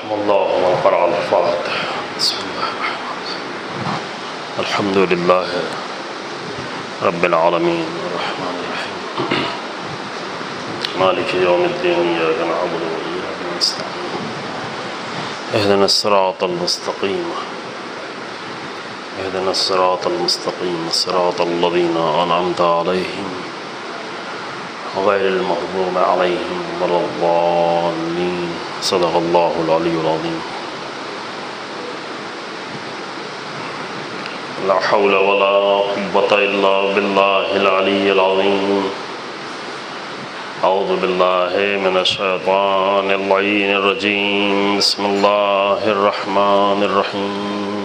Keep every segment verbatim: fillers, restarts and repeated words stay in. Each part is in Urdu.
الله ومن قرأ الفاتحة. بسم الله الرحمن الرحيم. الحمد لله رب العالمين الرحمن الرحيم مالك يوم الدين إياك نعبد وإياك نستعين اهدنا الصراط المستقيم اهدنا الصراط المستقيم صراط الذين أنعمت عليهم غير المغضوب عليهم ولا الضالين. صدق الله العلي العظيم. لا حول ولا قوة إلا بالله العلي العظيم. أعوذ بالله من الشيطان اللعين الرجيم. بسم الله الرحمن الرحيم.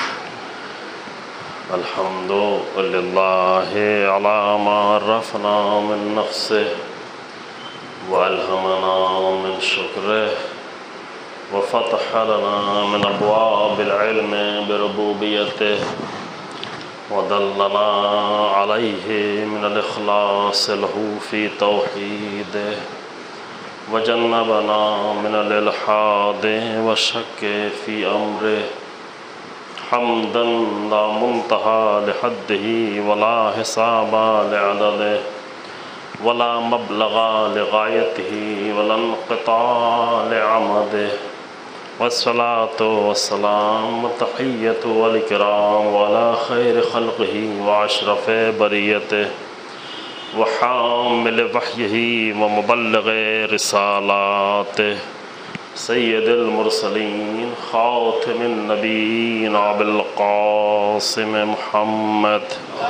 الحمد لله على ما عرفنا من نفسه وألهمنا من شكره وفتح لنا من أبواب العلم بربوبيته ودلنا عليه من الإخلاص له في توحيده وجنبنا من الإلحاد والشك في أمره. حمدا لا منتهى لحده ولا حساب لعدده ولا مبلغ لغايته ولا انقطاع لعمده. والصلاة والسلام تحية والإكرام وعلى خير خلقه وأشرف بريته وحامل وحيه ومبلغ رسالاته سيد المرسلين خاتم النبيين أبي القاسم محمد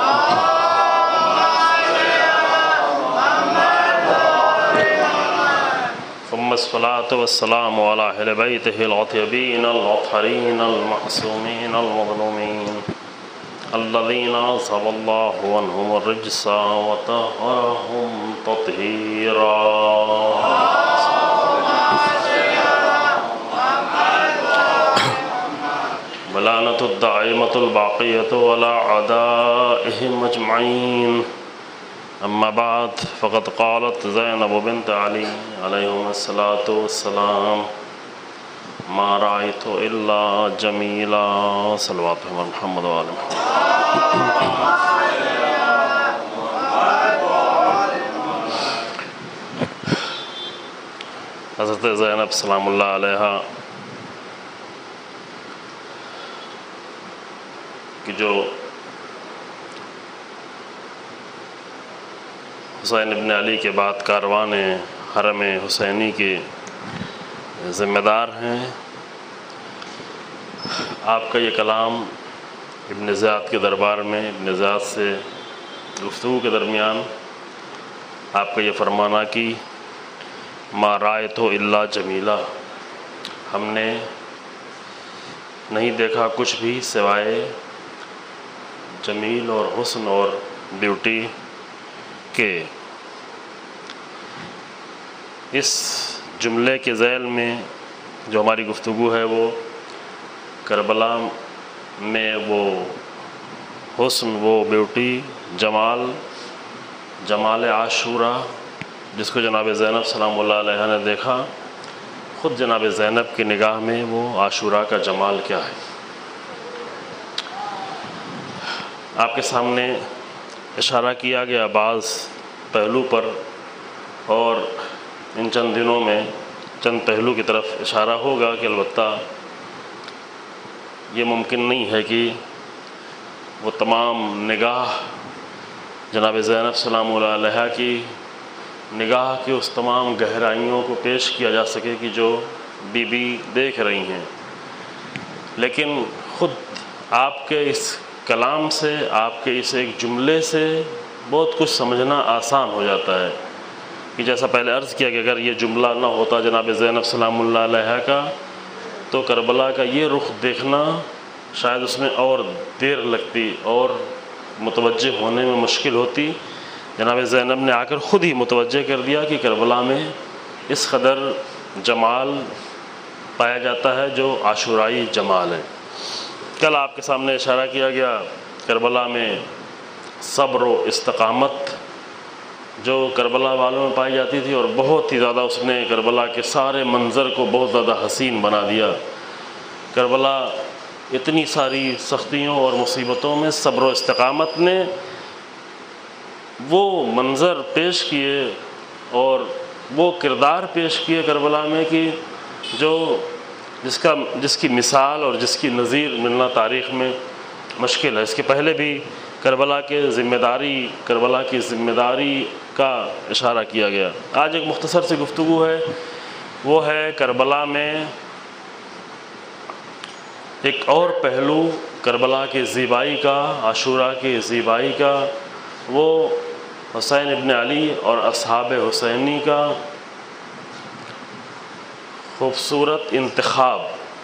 ثم الصلاة والسلام على أهل بيته الأطيبين الأطهرين المعصومين المظلومين الذين أذهب الله عنهم الرجس وطهرهم تطهيرا. ولعنة الدائمة الباقية على أعدائهم أجمعين. أما بعد فقد قالت زينب بنت علي عليهم الصلاة والسلام ما رأيت إلا جميلا. صلوات محمد وآل محمد. حضرت زینب سلام اللہ علیہ کہ جو حسین ابن علی کے بعد کاروان حرم حسینی کے ذمہ دار ہیں، آپ کا یہ کلام ابن زیاد کے دربار میں ابن زیاد سے گفتگو کے درمیان آپ کا یہ فرمانا کہ ما رأیت الا جمیلا، ہم نے نہیں دیکھا کچھ بھی سوائے جمیل اور حسن اور بیوٹی کے. اس جملے کے ذیل میں جو ہماری گفتگو ہے وہ کربلا میں وہ حسن، وہ بیوٹی، جمال جمال عاشورہ جس کو جناب زینب سلام اللہ علیہ نے دیکھا، خود جناب زینب کی نگاہ میں وہ عاشورہ کا جمال کیا ہے. آپ کے سامنے اشارہ کیا گیا بعض پہلو پر، اور ان چند دنوں میں چند پہلو کی طرف اشارہ ہوگا کہ البتہ یہ ممکن نہیں ہے کہ وہ تمام نگاہ جناب زینب سلام اللہ علیہ کی نگاہ کی اس تمام گہرائیوں کو پیش کیا جا سکے کہ جو بی بی دیکھ رہی ہیں، لیکن خود آپ کے اس کلام سے، آپ کے اس ایک جملے سے بہت کچھ سمجھنا آسان ہو جاتا ہے کہ جیسا پہلے عرض کیا کہ اگر یہ جملہ نہ ہوتا جناب زینب سلام اللہ علیہ کا تو کربلا کا یہ رخ دیکھنا شاید اس میں اور دیر لگتی اور متوجہ ہونے میں مشکل ہوتی. جناب زینب نے آ کر خود ہی متوجہ کر دیا کہ کربلا میں اس قدر جمال پایا جاتا ہے جو عاشورائی جمال ہے. کل آپ کے سامنے اشارہ کیا گیا کربلا میں صبر و استقامت جو کربلا والوں میں پائی جاتی تھی، اور بہت ہی زیادہ اس نے کربلا کے سارے منظر کو بہت زیادہ حسین بنا دیا۔ کربلا اتنی ساری سختیوں اور مصیبتوں میں صبر و استقامت نے وہ منظر پیش کیے اور وہ کردار پیش کیے کربلا میں کہ جو جس کا جس کی مثال اور جس کی نظیر ملنا تاریخ میں مشکل ہے۔ اس کے پہلے بھی کربلا کے ذمہ داری کربلا کی ذمہ داری کا اشارہ کیا گیا۔ آج ایک مختصر سی گفتگو ہے، وہ ہے کربلا میں ایک اور پہلو کربلا کی زیبائی کا، عاشوراء کی زیبائی کا، وہ حسین ابن علی اور اصحاب حسینی کا خوبصورت انتخاب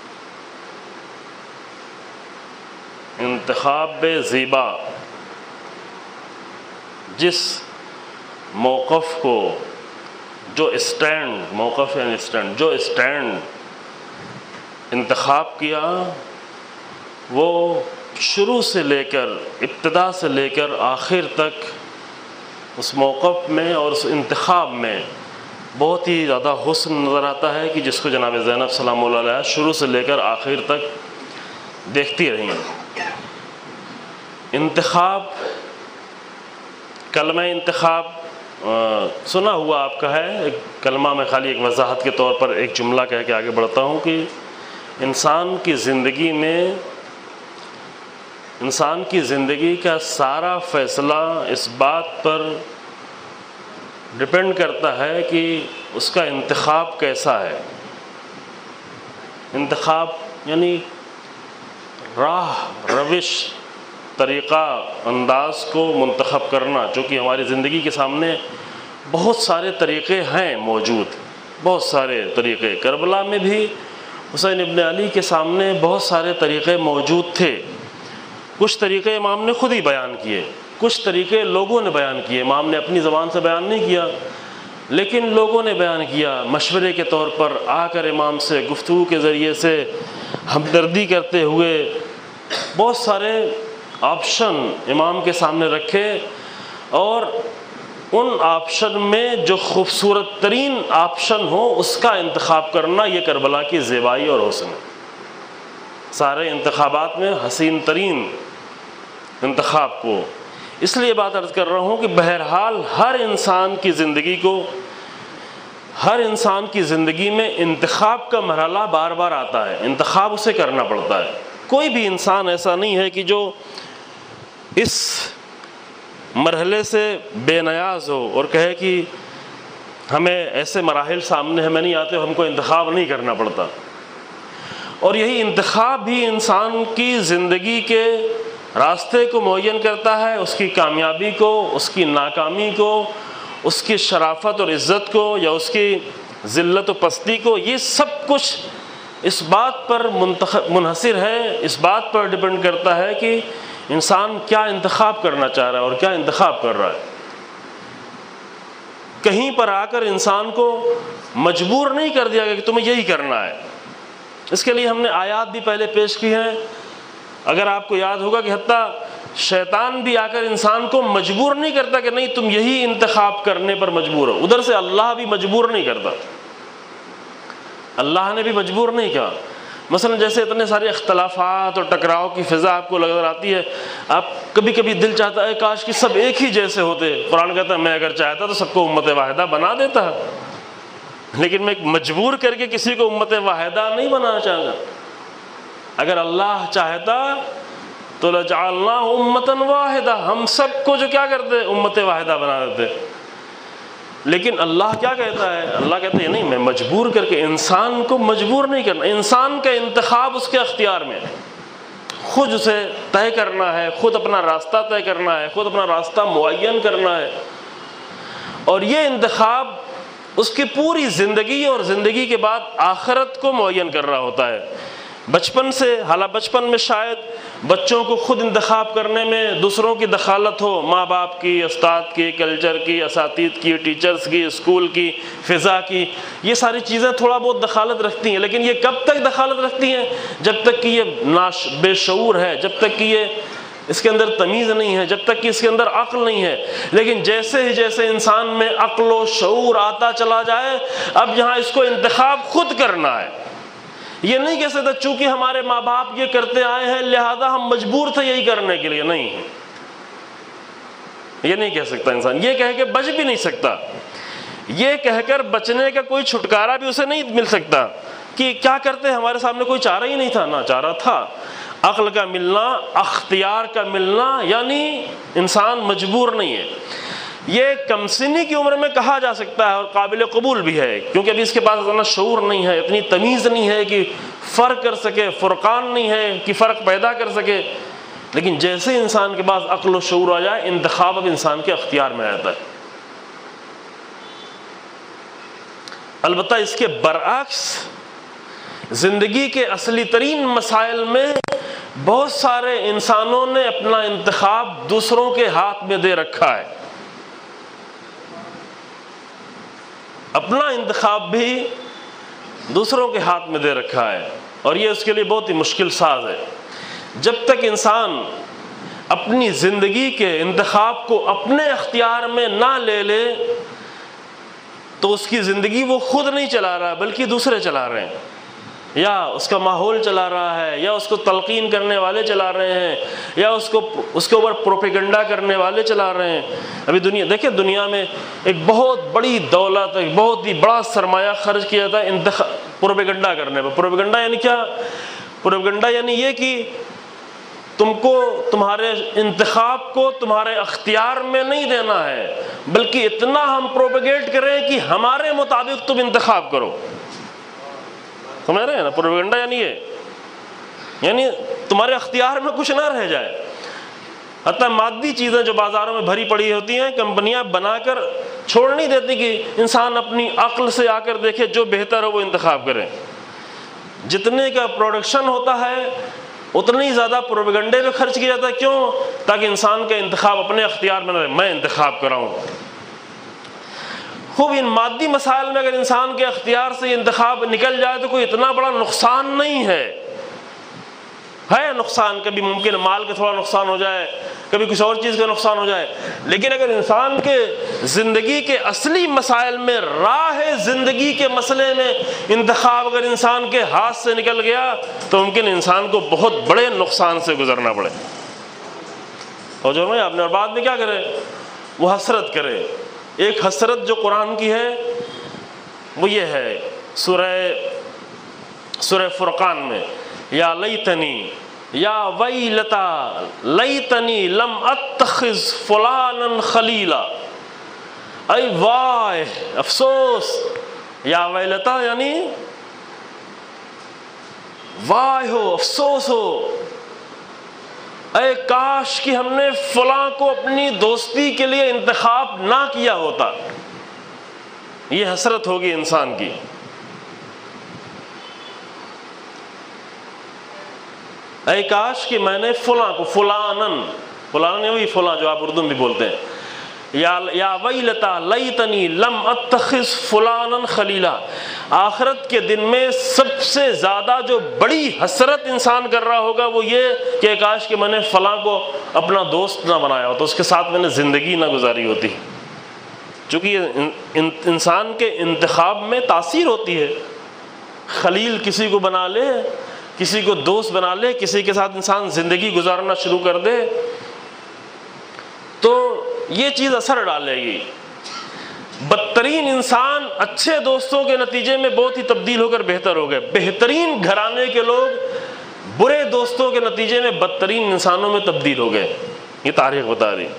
انتخاب زیبا، جس موقف کو جو اسٹینڈ موقف یعنی اسٹینڈ جو اسٹینڈ انتخاب کیا، وہ شروع سے لے کر ابتدا سے لے کر آخر تک اس موقف میں اور اس انتخاب میں بہت ہی زیادہ حسن نظر آتا ہے کہ جس کو جناب زینب سلام اللہ علیہ شروع سے لے کر آخر تک دیکھتی رہی ہیں۔ انتخاب، کلمہ انتخاب سنا ہوا آپ کا ہے، ایک کلمہ میں خالی ایک وضاحت کے طور پر ایک جملہ کہہ کے آگے بڑھتا ہوں کہ انسان کی زندگی میں انسان کی زندگی کا سارا فیصلہ اس بات پر ڈپینڈ کرتا ہے کہ اس کا انتخاب کیسا ہے۔ انتخاب یعنی راہ، روش، طریقہ، انداز کو منتخب کرنا، چونکہ ہماری زندگی کے سامنے بہت سارے طریقے ہیں موجود، بہت سارے طریقے۔ کربلا میں بھی حسین ابن علی کے سامنے بہت سارے طریقے موجود تھے۔ کچھ طریقے امام نے خود ہی بیان کیے، کچھ طریقے لوگوں نے بیان کیے، امام نے اپنی زبان سے بیان نہیں کیا، لیکن لوگوں نے بیان کیا، مشورے کے طور پر آ کر امام سے گفتگو کے ذریعے سے ہمدردی کرتے ہوئے بہت سارے آپشن امام کے سامنے رکھے، اور ان آپشن میں جو خوبصورت ترین آپشن ہو اس کا انتخاب کرنا، یہ کربلا کی زیبائی اور حسن ہے۔ سارے انتخابات میں حسین ترین انتخاب کو، اس لیے بات عرض کر رہا ہوں کہ بہرحال ہر انسان کی زندگی کو ہر انسان کی زندگی میں انتخاب کا مرحلہ بار بار آتا ہے، انتخاب اسے کرنا پڑتا ہے۔ کوئی بھی انسان ایسا نہیں ہے کہ جو اس مرحلے سے بے نیاز ہو اور کہے کہ ہمیں ایسے مراحل سامنے ہمیں نہیں آتے، ہم کو انتخاب نہیں کرنا پڑتا۔ اور یہی انتخاب بھی انسان کی زندگی کے راستے کو معین کرتا ہے، اس کی کامیابی کو، اس کی ناکامی کو، اس کی شرافت اور عزت کو، یا اس کی ذلت و پستی کو۔ یہ سب کچھ اس بات پر منحصر ہے، اس بات پر ڈپینڈ کرتا ہے کہ انسان کیا انتخاب کرنا چاہ رہا ہے اور کیا انتخاب کر رہا ہے۔ کہیں پر آ کر انسان کو مجبور نہیں کر دیا گیا کہ تمہیں یہی کرنا ہے۔ اس کے لیے ہم نے آیات بھی پہلے پیش کی ہیں۔ اگر آپ کو یاد ہوگا کہ حتیٰ شیطان بھی آ کر انسان کو مجبور نہیں کرتا کہ نہیں تم یہی انتخاب کرنے پر مجبور ہو، ادھر سے اللہ بھی مجبور نہیں کرتا، اللہ نے بھی مجبور نہیں کہا۔ مثلا جیسے اتنے سارے اختلافات اور ٹکراؤ کی فضا آپ کو نظر آتی ہے، آپ کبھی کبھی دل چاہتا ہے کاش کہ سب ایک ہی جیسے ہوتے۔ قرآن کہتا ہے میں اگر چاہتا تو سب کو امت واحدہ بنا دیتا، لیکن میں مجبور کر کے کسی کو امت واحدہ نہیں بنانا چاہتا۔ اگر اللہ چاہتا تو لجعلنا امتا واحدہ، ہم سب کو جو کیا کرتے امت واحدہ بنا دیتے۔ لیکن اللہ کیا کہتا ہے؟ اللہ کہتا ہے نہیں، میں مجبور کر کے، انسان کو مجبور نہیں کرنا، انسان کا انتخاب اس کے اختیار میں، خود اسے طے کرنا ہے، خود اپنا راستہ طے کرنا ہے، خود اپنا راستہ معین کرنا ہے۔ اور یہ انتخاب اس کی پوری زندگی اور زندگی کے بعد آخرت کو معین کر رہا ہوتا ہے۔ بچپن سے، حالانکہ بچپن میں شاید بچوں کو خود انتخاب کرنے میں دوسروں کی دخالت ہو، ماں باپ کی، استاد کی، کلچر کی، اساتید کی، ٹیچرز کی، اسکول کی، فضا کی، یہ ساری چیزیں تھوڑا بہت دخالت رکھتی ہیں، لیکن یہ کب تک دخالت رکھتی ہیں؟ جب تک کہ یہ ناش بے شعور ہے، جب تک کہ یہ اس کے اندر تمیز نہیں ہے، جب تک کہ اس کے اندر عقل نہیں ہے. لیکن جیسے ہی جیسے انسان میں عقل و شعور آتا چلا جائے، اب یہاں اس کو انتخاب خود کرنا ہے. یہ نہیں کہہ سکتا چونکہ ہمارے ماں باپ یہ کرتے آئے ہیں لہذا ہم مجبور تھے یہی کرنے کے لیے. نہیں، یہ نہیں کہہ سکتا انسان. یہ کہہ کے بچ بھی نہیں سکتا. یہ کہہ کر بچنے کا کوئی چھٹکارا بھی اسے نہیں مل سکتا کہ کیا کرتے، ہمارے سامنے کوئی چارہ ہی نہیں تھا. نہ چارہ تھا. عقل کا ملنا، اختیار کا ملنا، یعنی انسان مجبور نہیں ہے. یہ کم سنی کی عمر میں کہا جا سکتا ہے اور قابل قبول بھی ہے، کیونکہ ابھی اس کے پاس اتنا شعور نہیں ہے، اتنی تمیز نہیں ہے کہ فرق کر سکے، فرقان نہیں ہے کہ فرق پیدا کر سکے. لیکن جیسے انسان کے پاس عقل و شعور آ جائے، انتخاب اب انسان کے اختیار میں آتا ہے. البتہ اس کے برعکس زندگی کے اصلی ترین مسائل میں بہت سارے انسانوں نے اپنا انتخاب دوسروں کے ہاتھ میں دے رکھا ہے. اپنا انتخاب بھی دوسروں کے ہاتھ میں دے رکھا ہے، اور یہ اس کے لیے بہت ہی مشکل ساز ہے. جب تک انسان اپنی زندگی کے انتخاب کو اپنے اختیار میں نہ لے لے تو اس کی زندگی وہ خود نہیں چلا رہا بلکہ دوسرے چلا رہے ہیں، یا اس کا ماحول چلا رہا ہے، یا اس کو تلقین کرنے والے چلا رہے ہیں، یا اس کو اس کے اوپر پروپیگنڈا کرنے والے چلا رہے ہیں. ابھی دنیا دیکھیں، دنیا میں ایک بہت بڑی دولت، ایک بہت ہی بڑا سرمایہ خرچ کیا جاتا ہے انتخاب پروپیگنڈا کرنے پر. پروپیگنڈا یعنی کیا؟ پروپیگنڈا یعنی یہ کہ تم کو تمہارے انتخاب کو تمہارے اختیار میں نہیں دینا ہے، بلکہ اتنا ہم پروپیگیٹ کریں کہ ہمارے مطابق تم انتخاب کرو. سمجھ رہے ہیں نا؟ پروپیگنڈا یعنی یہ، یعنی تمہارے اختیار میں کچھ نہ رہ جائے. حتیٰ مادی چیزیں جو بازاروں میں بھری پڑی ہوتی ہیں، کمپنیاں بنا کر چھوڑ نہیں دیتی کہ انسان اپنی عقل سے آ کر دیکھے جو بہتر ہو وہ انتخاب کرے. جتنے کا پروڈکشن ہوتا ہے اتنی زیادہ پروپیگنڈے میں خرچ کیا جاتا ہے. کیوں؟ تاکہ انسان کا انتخاب اپنے اختیار میں نہ رہے، میں انتخاب کراؤں. خوب ان مادی مسائل میں اگر انسان کے اختیار سے انتخاب نکل جائے تو کوئی اتنا بڑا نقصان نہیں ہے. ہے نقصان، کبھی ممکن مال کا تھوڑا نقصان ہو جائے، کبھی کسی اور چیز کا نقصان ہو جائے. لیکن اگر انسان کے زندگی کے اصلی مسائل میں، راہ زندگی کے مسئلے میں انتخاب اگر انسان کے ہاتھ سے نکل گیا تو ممکن انسان کو بہت بڑے نقصان سے گزرنا پڑے. اور جو میں آپ نے اور بعد میں کیا کرے؟ وہ حسرت کرے. ایک حسرت جو قرآن کی ہے وہ یہ ہے، سورہ سورہ فرقان میں، یا لیتنی یا ویلتا لیتنی لم اتخذ فلانا خلیلا. اے وائے، افسوس. یا ویلتا یعنی وائے ہو، افسوس ہو، اے کاش کہ ہم نے فلاں کو اپنی دوستی کے لیے انتخاب نہ کیا ہوتا. یہ حسرت ہوگی انسان کی. اے کاش کہ میں نے فلاں کو، فلانن، فلانن وہی فلاں جو آپ اردو میں بھی بولتے ہیں، یا یا ویلتا لیتنی لم اتخذ فلانا خلیلا. آخرت کے دن میں سب سے زیادہ جو بڑی حسرت انسان کر رہا ہوگا وہ یہ کہ کاش کہ میں نے فلاں کو اپنا دوست نہ بنایا ہوتا، اس کے ساتھ میں نے زندگی نہ گزاری ہوتی. چونکہ یہ انسان کے انتخاب میں تاثیر ہوتی ہے. خلیل کسی کو بنا لے، کسی کو دوست بنا لے، کسی کے ساتھ انسان زندگی گزارنا شروع کر دے تو یہ چیز اثر ڈالے گی. بدترین انسان اچھے دوستوں کے نتیجے میں بہت ہی تبدیل ہو کر بہتر ہو گئے. بہترین گھرانے کے لوگ برے دوستوں کے نتیجے میں بدترین انسانوں میں تبدیل ہو گئے. یہ تاریخ بتا رہی.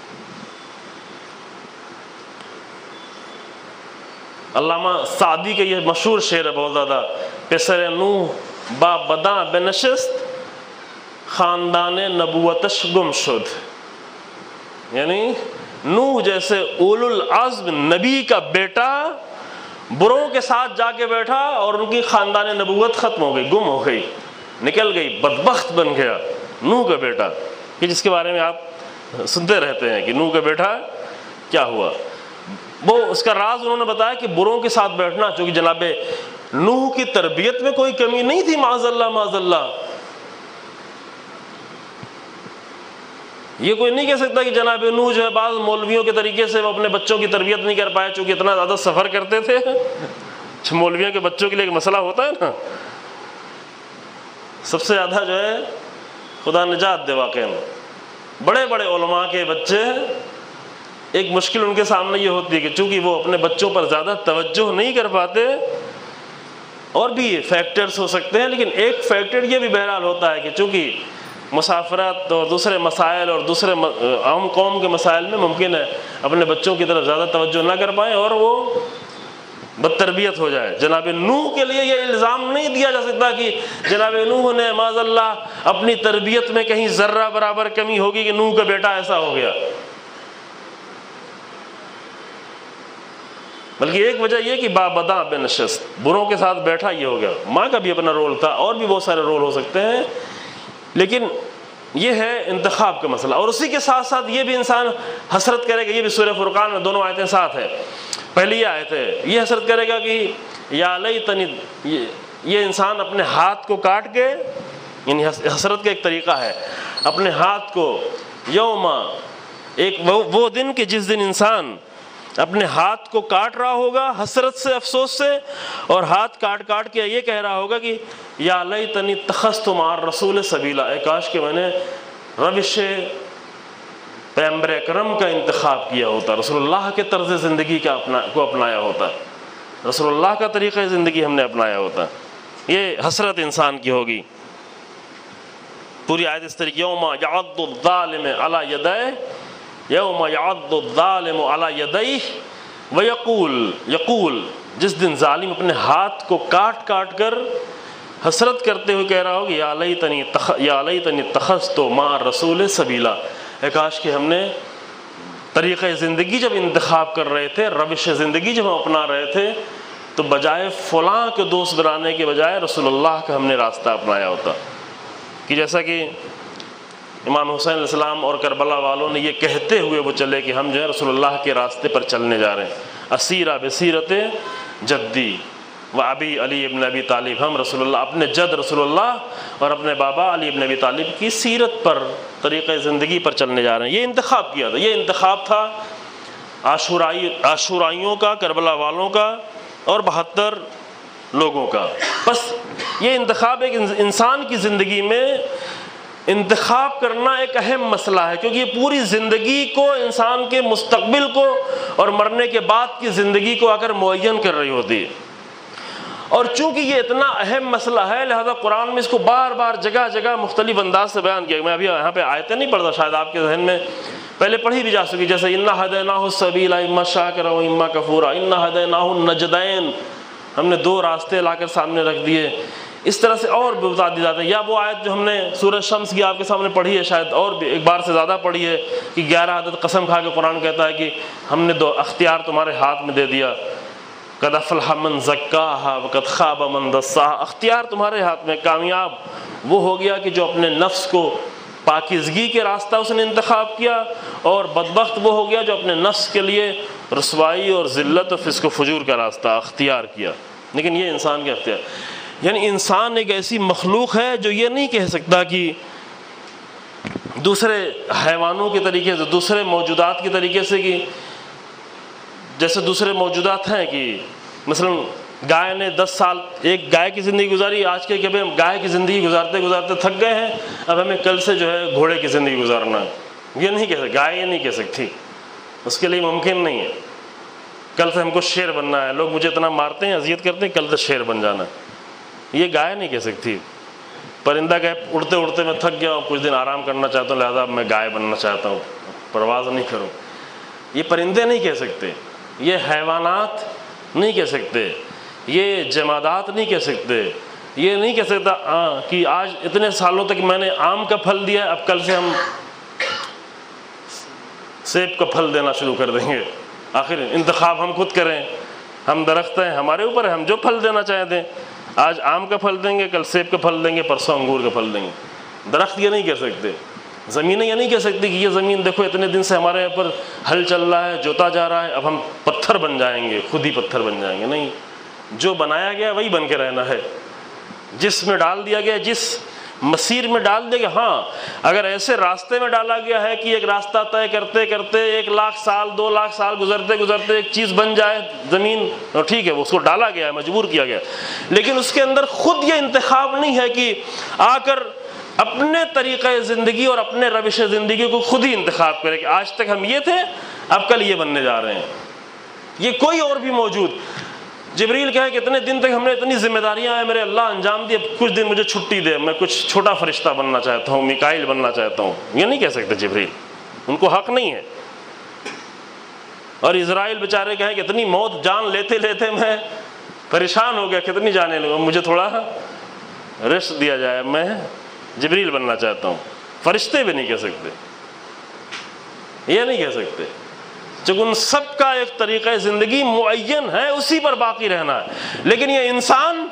علامہ سعدی کا یہ مشہور شعر ہے بہت زیادہ، پسر نوح با بداں بنشست خاندان نبوتش گم شد. یعنی نوح جیسے اولو العزم نبی کا بیٹا بروں کے ساتھ جا کے بیٹھا اور ان کی خاندان نبوت ختم ہو گئی، گم ہو گئی، نکل گئی، بدبخت بن گیا نوح کا بیٹا. کہ جس کے بارے میں آپ سنتے رہتے ہیں کہ نوح کا بیٹا کیا ہوا. وہ اس کا راز انہوں نے بتایا کہ بروں کے ساتھ بیٹھنا، چونکہ جناب نوح کی تربیت میں کوئی کمی نہیں تھی، معاذ اللہ معاذ اللہ، یہ کوئی نہیں کہہ سکتا کہ جناب نوح جو ہے بعض مولویوں کے طریقے سے وہ اپنے بچوں کی تربیت نہیں کر پائے چونکہ اتنا زیادہ سفر کرتے تھے. مولویوں کے بچوں کے لیے ایک مسئلہ ہوتا ہے نا, سب سے زیادہ جو ہے خدا نجات دے واقعہ میں بڑے بڑے علماء کے بچے, ایک مشکل ان کے سامنے یہ ہوتی ہے کہ چونکہ وہ اپنے بچوں پر زیادہ توجہ نہیں کر پاتے, اور بھی فیکٹرز ہو سکتے ہیں, لیکن ایک فیکٹر یہ بھی بہرحال ہوتا ہے کہ چونکہ مسافرت اور دوسرے مسائل اور دوسرے عام قوم کے مسائل میں ممکن ہے اپنے بچوں کی طرف زیادہ توجہ نہ کر پائیں اور وہ بدتربیت ہو جائے. جناب نوح کے لیے یہ الزام نہیں دیا جا سکتا کہ جناب نوح نے معاذ اللہ اپنی تربیت میں کہیں ذرہ برابر کمی ہوگی کہ نوح کا بیٹا ایسا ہو گیا, بلکہ ایک وجہ یہ کہ بابدا بے نشست, بروں کے ساتھ بیٹھا یہ ہو گیا. ماں کا بھی اپنا رول تھا, اور بھی بہت سارے رول ہو سکتے ہیں, لیکن یہ ہے انتخاب کا مسئلہ. اور اسی کے ساتھ ساتھ یہ بھی انسان حسرت کرے گا, یہ بھی سورہ فرقان میں دونوں آیتیں ساتھ ہے. پہلی یہ آیت ہے, یہ حسرت کرے گا کہ یا لیتنی, یہ انسان اپنے ہاتھ کو کاٹ کے, یعنی حسرت کا ایک طریقہ ہے اپنے ہاتھ کو, یوما ایک وہ, وہ دن کہ جس دن انسان اپنے ہاتھ کو کاٹ رہا ہوگا حسرت سے, افسوس سے, اور ہاتھ کاٹ کاٹ کے یہ کہہ رہا ہوگا کہ یا لیتنی اتخذت مع الرسول سبیلا, اے کاش کہ میں نے روش پیغمبر اکرم کا انتخاب کیا ہوتا, رسول اللہ کے طرز زندگی کا اپنا کو اپنایا ہوتا, رسول اللہ کا طریقہ زندگی ہم نے اپنایا ہوتا. یہ حسرت انسان کی ہوگی. پوری آیت اس طریقے, یوم یعض الظالم علی یدیہ, یوم یعض الظالم علی یدیہ ویقول, یقول جس دن ظالم اپنے ہاتھ کو کاٹ کاٹ کر حسرت کرتے ہوئے کہہ رہا ہو کہ یا لیتنی یا لیتنی اتخذت مع الرسول سبیلا, اے کاش کہ ہم نے طریقہ زندگی جب انتخاب کر رہے تھے, روش زندگی جب ہم اپنا رہے تھے, تو بجائے فلاں کے دوست بنانے کے بجائے رسول اللہ کا ہم نے راستہ اپنایا ہوتا. کہ جیسا کہ امام حسین علیہ السلام اور کربلا والوں نے یہ کہتے ہوئے وہ چلے کہ ہم جو ہے رسول اللہ کے راستے پر چلنے جا رہے ہیں, اسیرہ بسیرت جدی و ابی علی ابن ابی طالب, ہم رسول اللہ اپنے جد رسول اللہ اور اپنے بابا علی ابن ابی طالب کی سیرت پر, طریقہ زندگی پر چلنے جا رہے ہیں. یہ انتخاب کیا تھا, یہ انتخاب تھا عاشورائی عاشورائیوں کا, کربلا والوں کا اور بہتر لوگوں کا. بس یہ انتخاب ایک انسان کی زندگی میں انتخاب کرنا ایک اہم مسئلہ ہے, کیونکہ یہ پوری زندگی کو, انسان کے مستقبل کو اور مرنے کے بعد کی زندگی کو آ کر معین کر رہی ہوتی ہے. اور چونکہ یہ اتنا اہم مسئلہ ہے لہذا قرآن میں اس کو بار بار جگہ جگہ مختلف انداز سے بیان کیا. میں ابھی یہاں پہ آیتیں نہیں پڑھتا, شاید آپ کے ذہن میں پہلے پڑھی بھی جا سکی, جیسے انا ہدیناہ السبیل اما شاکرا و اما کفورا, انا ہدیناہ النجدین, ہم نے دو راستے لا کر سامنے رکھ دیے. اس طرح سے اور بھی بتا دی جاتے ہیں. یا وہ آیت جو ہم نے سورہ شمس کی آپ کے سامنے پڑھی ہے, شاید اور بھی ایک بار سے زیادہ پڑھی ہے, کہ گیارہ عدد قسم کھا کے قرآن کہتا ہے کہ ہم نے دو اختیار تمہارے ہاتھ میں دے دیا, قد افلح من زکاہا وقد خاب من دساہا, اختیار تمہارے ہاتھ میں. کامیاب وہ ہو گیا کہ جو اپنے نفس کو پاکیزگی کے راستہ اس نے انتخاب کیا, اور بدبخت وہ ہو گیا جو اپنے نفس کے لیے رسوائی اور ذلت اور فسق و فجور کا راستہ اختیار کیا. لیکن یہ انسان کا اختیار, یعنی انسان ایک ایسی مخلوق ہے جو یہ نہیں کہہ سکتا کہ دوسرے حیوانوں کے طریقے سے, دوسرے موجودات کے طریقے سے, کہ جیسے دوسرے موجودات ہیں کہ مثلا گائے نے دس سال ایک گائے کی زندگی گزاری, آج کے کہ ہم گائے کی زندگی گزارتے گزارتے تھک گئے ہیں, اب ہمیں کل سے جو ہے گھوڑے کی زندگی گزارنا ہے. یہ نہیں کہہ سکتی گائے, یہ نہیں کہہ سکتی, اس کے لیے ممکن نہیں ہے. کل سے ہم کو شیر بننا ہے, لوگ مجھے اتنا مارتے ہیں, اذیت کرتے ہیں, کل سے شیر بن جانا ہے. یہ گائے نہیں کہہ سکتی. پرندہ گائے اڑتے اڑتے میں تھک گیا ہوں, کچھ دن آرام کرنا چاہتا ہوں, لہذا میں گائے بننا چاہتا ہوں, پرواز نہیں کروں. یہ پرندے نہیں کہہ سکتے, یہ حیوانات نہیں کہہ سکتے, یہ جمادات نہیں کہہ سکتے. یہ نہیں کہہ سکتا ہاں کہ آج اتنے سالوں تک میں نے آم کا پھل دیا, اب کل سے ہم سیب کا پھل دینا شروع کر دیں گے. آخر انتخاب ہم خود کریں, ہم درخت ہیں, ہمارے اوپر ہے, ہم جو پھل دینا چاہیں دیں. آج آم کا پھل دیں گے, کل سیب کا پھل دیں گے, پرسوں انگور کا پھل دیں گے. درخت یہ نہیں کہہ سکتے, زمینیں یہ نہیں کہہ سکتی کہ یہ زمین دیکھو اتنے دن سے ہمارے یہاں پر ہل چل رہا ہے, جوتا جا رہا ہے, اب ہم پتھر بن جائیں گے, خود ہی پتھر بن جائیں گے. نہیں, جو بنایا گیا وہی بن کے رہنا ہے. جس میں ڈال دیا گیا, جس مسیر میں ڈال دے گا. ہاں اگر ایسے راستے میں ڈالا گیا ہے کہ ایک راستہ طے کرتے کرتے ایک لاکھ سال دو لاکھ سال گزرتے گزرتے ایک چیز بن جائے زمین، ٹھیک ہے، اس کو ڈالا گیا ہے، مجبور کیا گیا، لیکن اس کے اندر خود یہ انتخاب نہیں ہے کہ آ کر اپنے طریقہ زندگی اور اپنے روش زندگی کو خود ہی انتخاب کرے کہ آج تک ہم یہ تھے، اب کل یہ بننے جا رہے ہیں. یہ کوئی اور بھی موجود. جبریل کہے کہ اتنے دن تک ہم نے اتنی ذمہ داریاں ہیں میرے اللہ انجام دی، اب کچھ دن مجھے چھٹی دے، میں کچھ چھوٹا فرشتہ بننا چاہتا ہوں، میکائیل بننا چاہتا ہوں. یہ نہیں کہہ سکتے جبریل، ان کو حق نہیں ہے. اور اسرائیل بیچارے کہیں کہ اتنی موت جان لیتے لیتے میں پریشان ہو گیا، کتنی جانے لگا، مجھے تھوڑا ریسٹ دیا جائے، میں جبریل بننا چاہتا ہوں. فرشتے بھی نہیں کہہ سکتے، یہ نہیں کہہ سکتے، چونکہ ان سب کا ایک طریقہ زندگی معین ہے، اسی پر باقی رہنا ہے. لیکن یہ انسان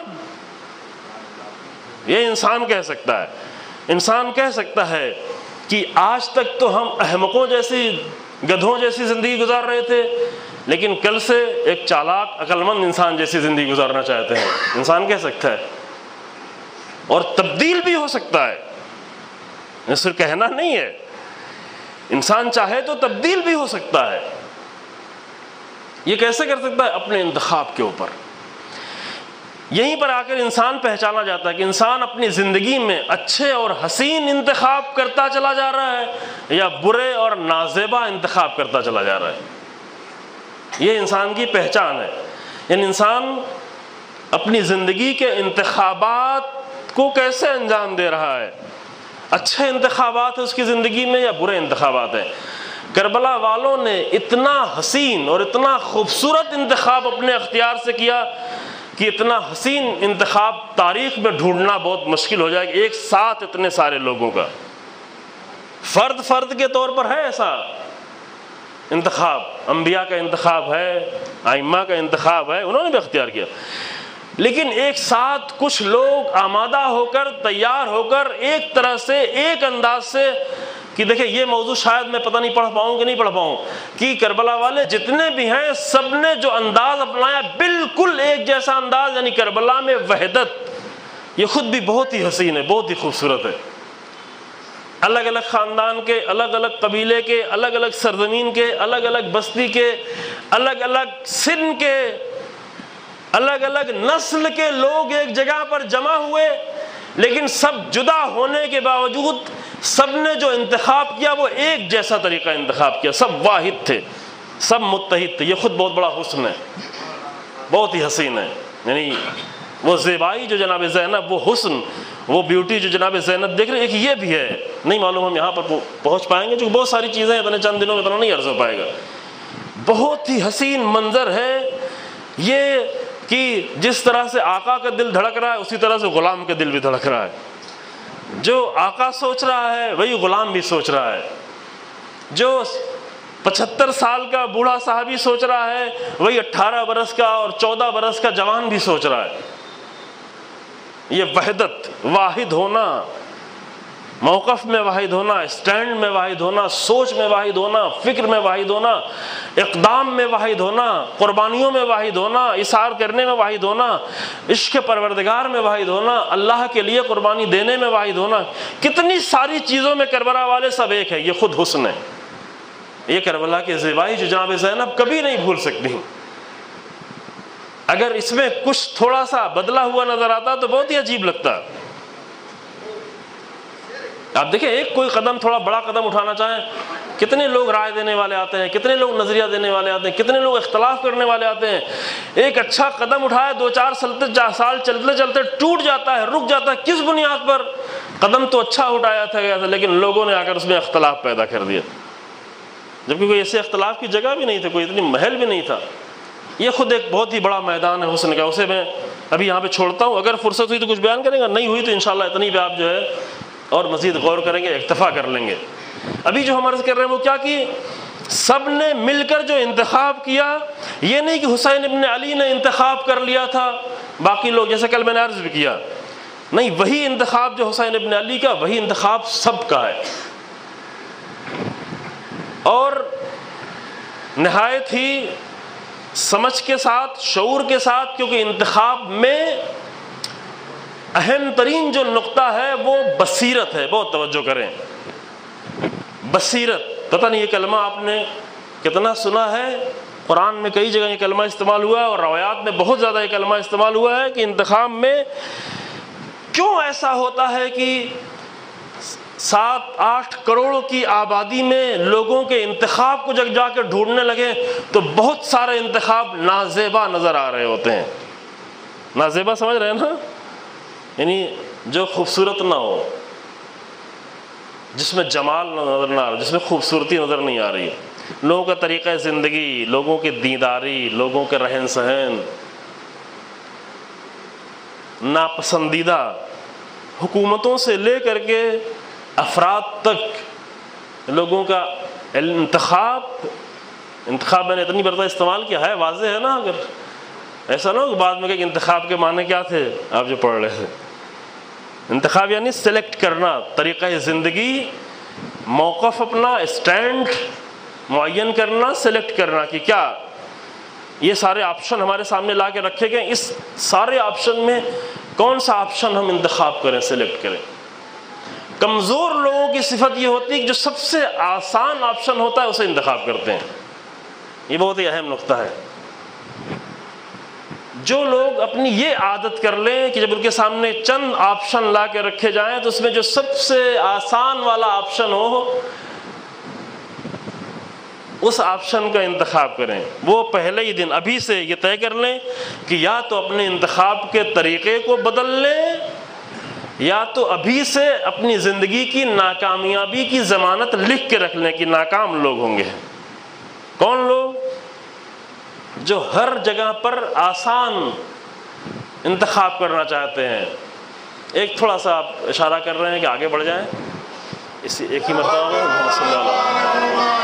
یہ انسان کہہ سکتا ہے انسان کہہ سکتا ہے کہ آج تک تو ہم احمقوں جیسی، گدھوں جیسی زندگی گزار رہے تھے، لیکن کل سے ایک چالاک عقل مند انسان جیسی زندگی گزارنا چاہتے ہیں. انسان کہہ سکتا ہے، اور تبدیل بھی ہو سکتا ہے، صرف کہنا نہیں ہے. انسان چاہے تو تبدیل بھی ہو سکتا ہے. یہ کیسے کر سکتا ہے؟ اپنے انتخاب کے اوپر. یہیں پر آ کر انسان پہچانا جاتا ہے کہ انسان اپنی زندگی میں اچھے اور حسین انتخاب کرتا چلا جا رہا ہے یا برے اور نازیبا انتخاب کرتا چلا جا رہا ہے. یہ انسان کی پہچان ہے. یعنی انسان اپنی زندگی کے انتخابات کو کیسے انجام دے رہا ہے. اچھے انتخابات ہیں اس کی زندگی میں یا برے انتخابات ہیں. کربلا والوں نے اتنا حسین اور اتنا خوبصورت انتخاب اپنے اختیار سے کیا کہ اتنا حسین انتخاب تاریخ میں ڈھونڈنا بہت مشکل ہو جائے گا. ایک ساتھ اتنے سارے لوگوں کا فرد فرد کے طور پر ہے ایسا انتخاب. انبیاء کا انتخاب ہے، ائمہ کا انتخاب ہے، انہوں نے بھی اختیار کیا. لیکن ایک ساتھ کچھ لوگ آمادہ ہو کر، تیار ہو کر، ایک طرح سے، ایک انداز سے، کہ دیکھیں یہ موضوع شاید میں پتہ نہیں پڑھ پاؤں کہ نہیں پڑھ پاؤں، کہ کربلا والے جتنے بھی ہیں سب نے جو انداز اپنایا بالکل ایک جیسا انداز، یعنی کربلا میں وحدت. یہ خود بھی بہت ہی حسین ہے، بہت ہی خوبصورت ہے. الگ الگ خاندان کے، الگ الگ قبیلے کے، الگ الگ سرزمین کے، الگ الگ بستی کے، الگ الگ سن کے، الگ الگ نسل کے لوگ ایک جگہ پر جمع ہوئے، لیکن سب جدا ہونے کے باوجود سب نے جو انتخاب کیا وہ ایک جیسا طریقہ انتخاب کیا. سب واحد تھے، سب متحد تھے. یہ خود بہت بڑا حسن ہے، بہت ہی حسین ہے. یعنی وہ زیبائی جو جناب زینب، وہ حسن، وہ بیوٹی جو جناب زینب دیکھ رہے ہیں، ایک یہ بھی ہے. نہیں معلوم ہم یہاں پر پہنچ پائیں گے کیونکہ بہت ساری چیزیں اتنے چند دنوں میں اتنا نہیں عرض ہو پائے گا. بہت ہی حسین منظر ہے یہ کہ جس طرح سے آقا کا دل دھڑک رہا ہے اسی طرح سے غلام کا دل بھی دھڑک رہا ہے. جو آقا سوچ رہا ہے وہی غلام بھی سوچ رہا ہے. جو پچہتر سال کا بوڑھا صحابی سوچ رہا ہے وہی اٹھارہ برس کا اور چودہ برس کا جوان بھی سوچ رہا ہے. یہ وحدت، واحد ہونا، موقف میں واحد ہونا، اسٹینڈ میں واحد ہونا، سوچ میں واحد ہونا، فکر میں واحد ہونا، اقدام میں واحد ہونا، قربانیوں میں واحد ہونا، اثار کرنے میں واحد ہونا، عشق پروردگار میں واحد ہونا، اللہ کے لیے قربانی دینے میں واحد ہونا. کتنی ساری چیزوں میں کربلا والے سب ایک ہے. یہ خود حسن ہے. یہ کربلا کی زیبائی جو جناب زینب کبھی نہیں بھول سکتی. اگر اس میں کچھ تھوڑا سا بدلا ہوا نظر آتا تو بہت ہی عجیب لگتا. آپ دیکھیں ایک کوئی قدم، تھوڑا بڑا قدم اٹھانا چاہیں، کتنے لوگ رائے دینے والے آتے ہیں، کتنے لوگ نظریہ دینے والے آتے ہیں، کتنے لوگ اختلاف کرنے والے آتے ہیں. ایک اچھا قدم اٹھایا، دو چار سال چلتے چلتے ٹوٹ جاتا ہے، رک جاتا ہے. کس بنیاد پر؟ قدم تو اچھا اٹھایا تھا گیا تھا لیکن لوگوں نے آ کر اس میں اختلاف پیدا کر دیا، جبکہ کوئی ایسے اختلاف کی جگہ بھی نہیں تھی، کوئی اتنی محل بھی نہیں تھا. یہ خود ایک بہت ہی بڑا میدان ہے حسن کا. اسے میں ابھی یہاں پہ چھوڑتا ہوں. اگر فرصت ہوئی تو کچھ بیان کریں گا، نہیں ہوئی تو انشاءاللہ اتنی پہ آپ جو ہے اور مزید غور کریں گے، اکتفا کر لیں گے. ابھی جو ہم عرض کر رہے ہیں وہ کیا کی؟ سب نے مل کر جو انتخاب کیا. یہ نہیں کہ حسین ابن علی نے انتخاب کر لیا تھا باقی لوگ، جیسے کل میں نے عرض بھی کیا، نہیں، وہی انتخاب جو حسین ابن علی کا، وہی انتخاب سب کا ہے. اور نہایت ہی سمجھ کے ساتھ، شعور کے ساتھ، کیونکہ انتخاب میں اہم ترین جو نقطہ ہے وہ بصیرت ہے. بہت توجہ کریں, بصیرت. پتہ نہیں یہ کلمہ آپ نے کتنا سنا ہے, قرآن میں کئی جگہ یہ کلمہ استعمال ہوا ہے اور روایات میں بہت زیادہ یہ کلمہ استعمال ہوا ہے کہ انتخاب میں کیوں ایسا ہوتا ہے کہ سات آٹھ کروڑ کی آبادی میں لوگوں کے انتخاب کو جب جا کے ڈھونڈنے لگے تو بہت سارے انتخاب نازیبا نظر آ رہے ہوتے ہیں. نازیبا سمجھ رہے ہیں نا, یعنی جو خوبصورت نہ ہو, جس میں جمال نظر نہ آ رہا, جس میں خوبصورتی نظر نہیں آ رہی. لوگوں کا طریقہ زندگی, لوگوں کی دینداری, لوگوں کے رہن سہن ناپسندیدہ, حکومتوں سے لے کر کے افراد تک لوگوں کا انتخاب. انتخاب میں نے اتنی برتا استعمال کیا ہے, واضح ہے نا. اگر ایسا نہ ہو کہ بعد میں کہ انتخاب کے معنی کیا تھے آپ جو پڑھ رہے تھے. انتخاب یعنی سلیکٹ کرنا, طریقہ زندگی, موقف اپنا, اسٹینڈ معین کرنا, سلیکٹ کرنا کہ کیا یہ سارے آپشن ہمارے سامنے لا کے رکھے گئے, اس سارے آپشن میں کون سا آپشن ہم انتخاب کریں, سلیکٹ کریں. کمزور لوگوں کی صفت یہ ہوتی ہے کہ جو سب سے آسان آپشن ہوتا ہے اسے انتخاب کرتے ہیں. یہ بہت ہی اہم نقطہ ہے. جو لوگ اپنی یہ عادت کر لیں کہ جب ان کے سامنے چند آپشن لا کے رکھے جائیں تو اس میں جو سب سے آسان والا آپشن ہو اس آپشن کا انتخاب کریں. وہ پہلے ہی دن ابھی سے یہ طے کر لیں کہ یا تو اپنے انتخاب کے طریقے کو بدل لیں یا تو ابھی سے اپنی زندگی کی ناکامیابی کی ضمانت لکھ کے رکھ لیں کہ ناکام لوگ ہوں گے. کون لوگ؟ جو ہر جگہ پر آسان انتخاب کرنا چاہتے ہیں. ایک تھوڑا سا آپ اشارہ کر رہے ہیں کہ آگے بڑھ جائیں, اسی ایک ہی مرتبہ میں محمد صلی اللہ علیہ وسلم.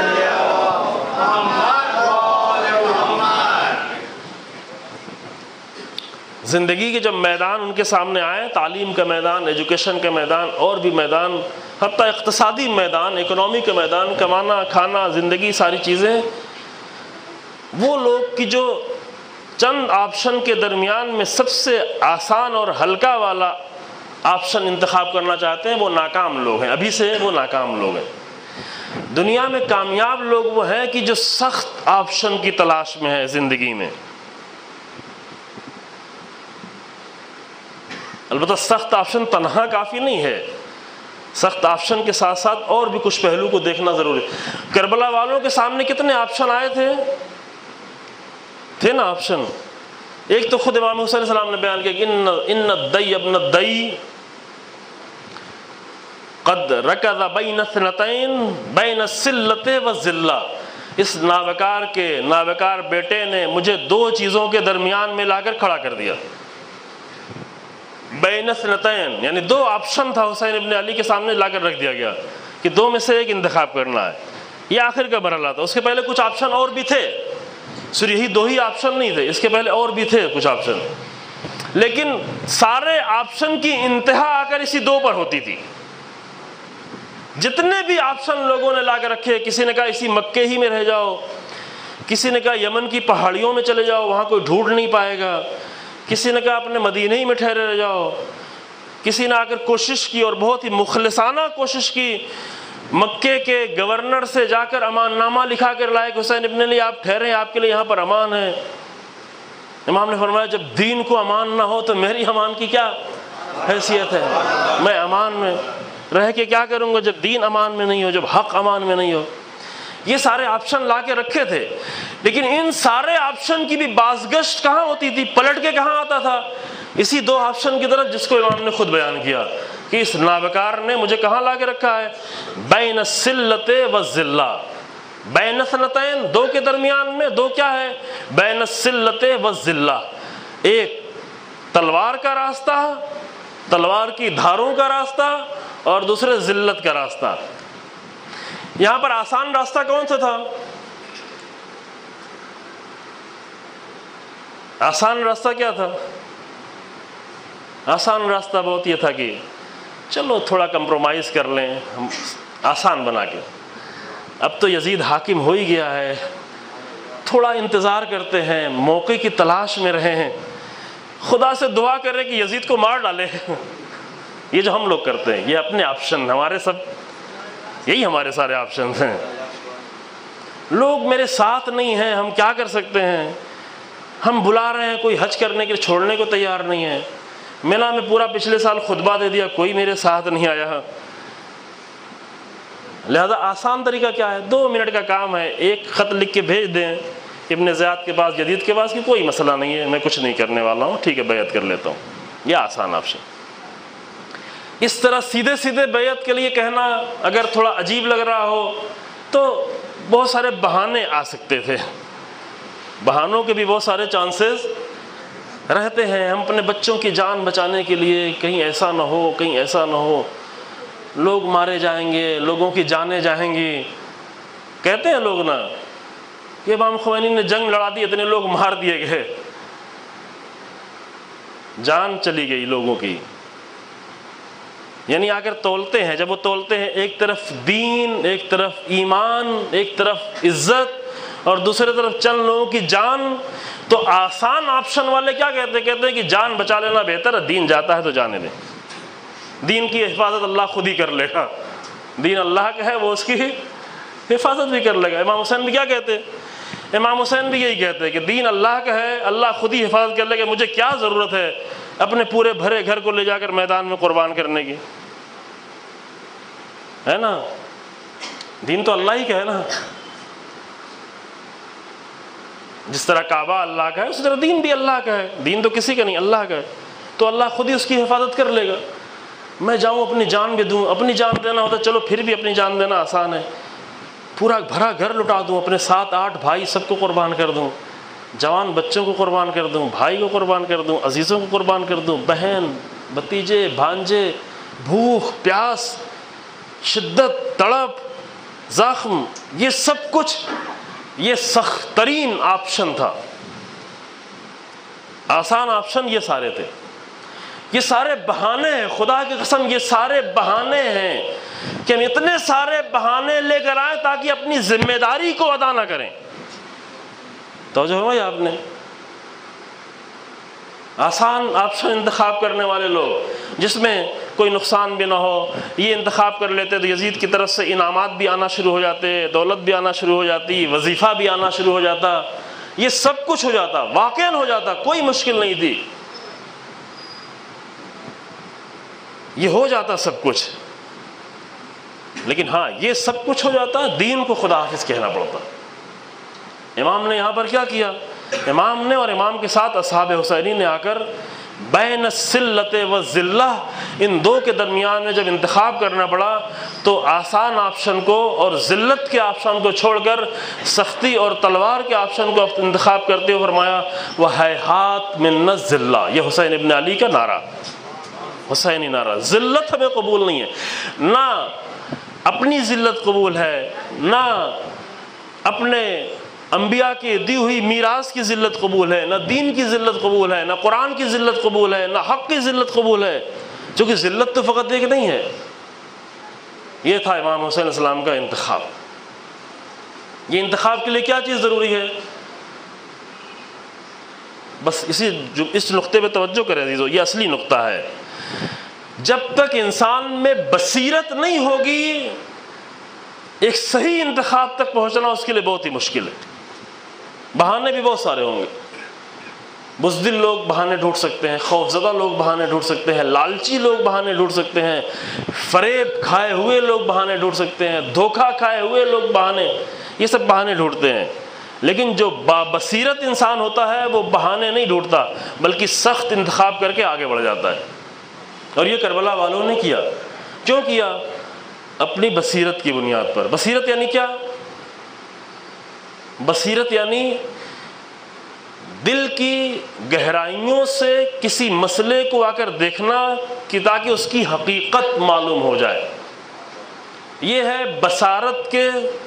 زندگی کے جب میدان ان کے سامنے آئے, تعلیم کا میدان, ایجوکیشن کا میدان, اور بھی میدان, حتیٰ اقتصادی میدان, اکنامی کا میدان, کمانا کھانا زندگی ساری چیزیں, وہ لوگ کی جو چند آپشن کے درمیان میں سب سے آسان اور ہلکا والا آپشن انتخاب کرنا چاہتے ہیں وہ ناکام لوگ ہیں. ابھی سے وہ ناکام لوگ ہیں. دنیا میں کامیاب لوگ وہ ہیں کہ جو سخت آپشن کی تلاش میں ہے زندگی میں. البتہ سخت آپشن تنہا کافی نہیں ہے, سخت آپشن کے ساتھ ساتھ اور بھی کچھ پہلو کو دیکھنا ضروری. کربلا والوں کے سامنے کتنے آپشن آئے تھے تھے نا آپشن. ایک تو خود امام حسین علیہ السلام نے بیان کیا کہ ان ان الدی ابن الدی قد رکض بین اثنتین بین السلۃ والذلہ. اس نابکار کے نابکار بیٹے نے مجھے دو چیزوں کے درمیان میں لا کر کھڑا کر دیا. بین اثنتین یعنی دو آپشن تھا حسین ابن علی کے سامنے لا کر رکھ دیا گیا کہ دو میں سے ایک انتخاب کرنا ہے. یہ آخر کا مرحلہ تھا. اس کے پہلے کچھ آپشن اور بھی تھے, صرف یہی دو ہی آپشن نہیں تھے, اس کے پہلے اور بھی تھے کچھ آپشن, لیکن سارے آپشن کی انتہا آ کر اسی دو پر ہوتی تھی. جتنے بھی آپشن لوگوں نے لا کے رکھے, کسی نے کہا اسی مکے ہی میں رہ جاؤ, کسی نے کہا یمن کی پہاڑیوں میں چلے جاؤ وہاں کوئی ڈھونڈ نہیں پائے گا, کسی نے کہا اپنے مدینے ہی میں ٹھہرے رہ جاؤ, کسی نے آ کر کوشش کی اور بہت ہی مخلصانہ کوشش کی, مکے کے گورنر سے جا کر امان نامہ لکھا کر لائے کہ حسین ابن علی آپ ٹھہرے, آپ کے لیے یہاں پر امان ہے. امام نے فرمایا جب دین کو امان نہ ہو تو میری امان کی کیا حیثیت ہے, میں امان میں رہ کے کیا کروں گا جب دین امان میں نہیں ہو, جب حق امان میں نہیں ہو. یہ سارے آپشن لا کے رکھے تھے, لیکن ان سارے آپشن کی بھی بازگشت کہاں ہوتی تھی, پلٹ کے کہاں آتا تھا؟ اسی دو آپشن کی طرف جس کو امام نے خود بیان کیا کہ اس نابکار نے مجھے کہاں لا کے رکھا ہے, بین السلۃ والذلہ. بین اثنتین دو کے درمیان میں, دو کیا ہے؟ بین السلۃ والذلہ. ایک تلوار کا راستہ, تلوار کی دھاروں کا راستہ, اور دوسرے ذلت کا راستہ. یہاں پر آسان راستہ کون سا تھا؟ آسان راستہ کیا تھا؟ آسان راستہ بہت یہ تھا کہ چلو تھوڑا کمپرومائز کر لیں ہم آسان بنا کے, اب تو یزید حاکم ہو ہی گیا ہے, تھوڑا انتظار کرتے ہیں, موقع کی تلاش میں رہے ہیں, خدا سے دعا کرے کہ یزید کو مار ڈالے. یہ جو ہم لوگ کرتے ہیں، یہ اپنے آپشن، ہمارے سب یہی ہمارے سارے آپشنز ہیں. لوگ میرے ساتھ نہیں ہیں، ہم کیا کر سکتے ہیں؟ ہم بلا رہے ہیں، کوئی حج کرنے کے لیے چھوڑنے کو تیار نہیں ہے. مینا میں پورا پچھلے سال خطبہ دے دیا، کوئی میرے ساتھ نہیں آیا. لہذا آسان طریقہ کیا ہے؟ دو منٹ کا کام ہے، ایک خط لکھ کے بھیج دیں ابن زیاد کے پاس، یزید کے پاس، کہ کوئی مسئلہ نہیں ہے، میں کچھ نہیں کرنے والا ہوں، ٹھیک ہے بیعت کر لیتا ہوں. یہ آسان آپشن. اس طرح سیدھے سیدھے بیعت کے لیے کہنا اگر تھوڑا عجیب لگ رہا ہو تو بہت سارے بہانے آ سکتے تھے. بہانوں کے بھی بہت سارے چانسز رہتے ہیں. ہم اپنے بچوں کی جان بچانے کے لیے کہیں ایسا نہ ہو، کہیں ایسا نہ ہو، لوگ مارے جائیں گے، لوگوں کی جانیں جائیں گی. کہتے ہیں لوگ نا کہ امام خمینی نے جنگ لڑا دی، اتنے لوگ مار دیے گئے، جان چلی گئی لوگوں کی. یعنی اگر تولتے ہیں، جب وہ تولتے ہیں ایک طرف دین، ایک طرف ایمان، ایک طرف عزت اور دوسرے طرف چند لوگوں کی جان، تو آسان آپشن والے کیا کہتے ہیں؟ کہتے ہیں کہ جان بچا لینا بہتر ہے، دین جاتا ہے تو جانے دیں، دین کی حفاظت اللہ خود ہی کر لے گا. دین اللہ کا ہے، وہ اس کی حفاظت بھی کر لے گا. امام حسین بھی کیا کہتے ہیں؟ امام حسین بھی یہی کہتے ہیں کہ دین اللہ کا ہے، اللہ خود ہی حفاظت کر لے گا، مجھے کیا ضرورت ہے اپنے پورے بھرے گھر کو لے جا کر میدان میں قربان کرنے کی. ہے نا، دین تو اللہ ہی کا ہے نا. جس طرح کعبہ اللہ کا ہے اسی طرح دین بھی اللہ کا ہے. دین تو کسی کا نہیں، اللہ کا ہے، تو اللہ خود ہی اس کی حفاظت کر لے گا. میں جاؤں اپنی جان بھی دوں، اپنی جان دینا ہوتا چلو پھر بھی اپنی جان دینا آسان ہے، پورا بھرا گھر لٹا دوں، اپنے سات آٹھ بھائی سب کو قربان کر دوں، جوان بچوں کو قربان کر دوں، بھائی کو قربان کر دوں، عزیزوں کو قربان کر دوں، بہن بھتیجے بھانجے، بھوک پیاس، شدت تڑپ زخم، یہ سب کچھ، یہ سخت ترین آپشن تھا. آسان آپشن یہ سارے تھے. یہ سارے بہانے ہیں، خدا کی قسم یہ سارے بہانے ہیں کہ ہم اتنے سارے بہانے لے کر آئیں تاکہ اپنی ذمہ داری کو ادا نہ کریں. توجہ ہوئی آپ نے؟ آسان آپشن انتخاب کرنے والے لوگ جس میں کوئی نقصان بھی نہ ہو، یہ انتخاب کر لیتے تو یزید کی طرف سے انعامات بھی آنا شروع ہو جاتے، دولت بھی آنا شروع ہو جاتی، وظیفہ بھی آنا شروع ہو جاتا، یہ سب کچھ ہو جاتا، واقعاً ہو جاتا، کوئی مشکل نہیں تھی، یہ ہو جاتا سب کچھ. لیکن ہاں یہ سب کچھ ہو جاتا، دین کو خدا حافظ کہنا پڑتا. امام نے یہاں پر کیا کیا؟ امام نے اور امام کے ساتھ اصحاب حسینی نے آ کر بین السلۃ والذلہ، ان دو کے درمیان میں جب انتخاب کرنا پڑا تو آسان آپشن کو اور ذلت کے آپشن کو چھوڑ کر سختی اور تلوار کے آپشن کو انتخاب کرتے ہوئے فرمایا وَهَيْحَاتْ مِنَّ الذِّلَّةِ. یہ حسین ابن علی کا نعرہ، حسینی نعرہ. ذلت ہمیں قبول نہیں ہے، نہ اپنی ذلت قبول ہے، نہ اپنے انبیاء کی دی ہوئی میراث کی ذلت قبول ہے، نہ دین کی ذلت قبول ہے، نہ قرآن کی ذلت قبول ہے، نہ حق کی ذلت قبول ہے. چونکہ ذلت تو فقط ایک نہیں ہے. یہ تھا امام حسین علیہ السلام کا انتخاب. یہ انتخاب کے لیے کیا چیز ضروری ہے؟ بس اسی جو اس نقطے پہ توجہ کریں عزیزو، یہ اصلی نقطہ ہے. جب تک انسان میں بصیرت نہیں ہوگی ایک صحیح انتخاب تک پہنچنا اس کے لیے بہت ہی مشکل ہے. بہانے بھی بہت سارے ہوں گے، بزدل لوگ بہانے ڈھونڈ سکتے ہیں، خوف زدہ لوگ بہانے ڈھونڈ سکتے ہیں، لالچی لوگ بہانے ڈھونڈ سکتے ہیں، فریب کھائے ہوئے لوگ بہانے ڈھونڈ سکتے ہیں، دھوکہ کھائے ہوئے لوگ بہانے، یہ سب بہانے ڈھونڈتے ہیں. لیکن جو بابصیرت انسان ہوتا ہے وہ بہانے نہیں ڈھونڈتا بلکہ سخت انتخاب کر کے آگے بڑھ جاتا ہے. اور یہ کربلا والوں نے کیا. کیوں کیا؟ اپنی بصیرت کی بنیاد پر. بصیرت یعنی کیا؟ بصیرت یعنی دل کی گہرائیوں سے کسی مسئلے کو آ کر دیکھنا کہ تاکہ اس کی حقیقت معلوم ہو جائے. یہ ہے بصارت کے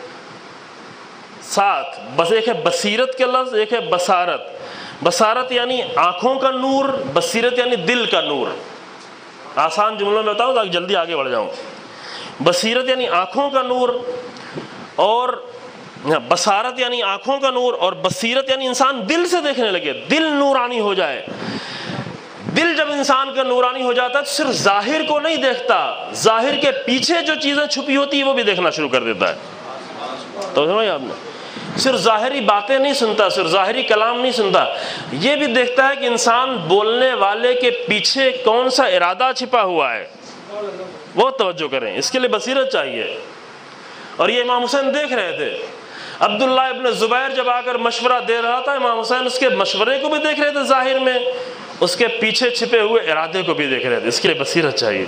ساتھ، بس ایک ہے بصیرت کے لفظ، ایک ہے بصارت. بصارت یعنی آنکھوں کا نور، بصیرت یعنی دل کا نور. آسان جملوں میں بتاؤں تاکہ جلدی آگے بڑھ جاؤں. بصیرت یعنی آنکھوں کا نور، اور بصارت یعنی آنکھوں کا نور، اور بصیرت یعنی انسان دل سے دیکھنے لگے، دل نورانی ہو جائے. دل جب انسان کا نورانی ہو جاتا ہے تو صرف ظاہر کو نہیں دیکھتا، ظاہر کے پیچھے جو چیزیں چھپی ہوتی ہیں وہ بھی دیکھنا شروع کر دیتا ہے. تو سمجھا آپ نے، صرف ظاہری باتیں نہیں سنتا، صرف ظاہری کلام نہیں سنتا، یہ بھی دیکھتا ہے کہ انسان بولنے والے کے پیچھے کون سا ارادہ چھپا ہوا ہے. بہت توجہ کریں، اس کے لیے بصیرت چاہیے. اور یہ امام حسین دیکھ رہے تھے. عبداللہ ابن زبیر جب آ کر مشورہ دے رہا تھا، امام حسین اس کے مشورے کو بھی دیکھ رہے تھے ظاہر میں، اس کے پیچھے چھپے ہوئے ارادے کو بھی دیکھ رہے تھے. اس کے لیے بصیرت چاہیے.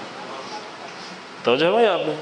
توجہ ہے آپ نے،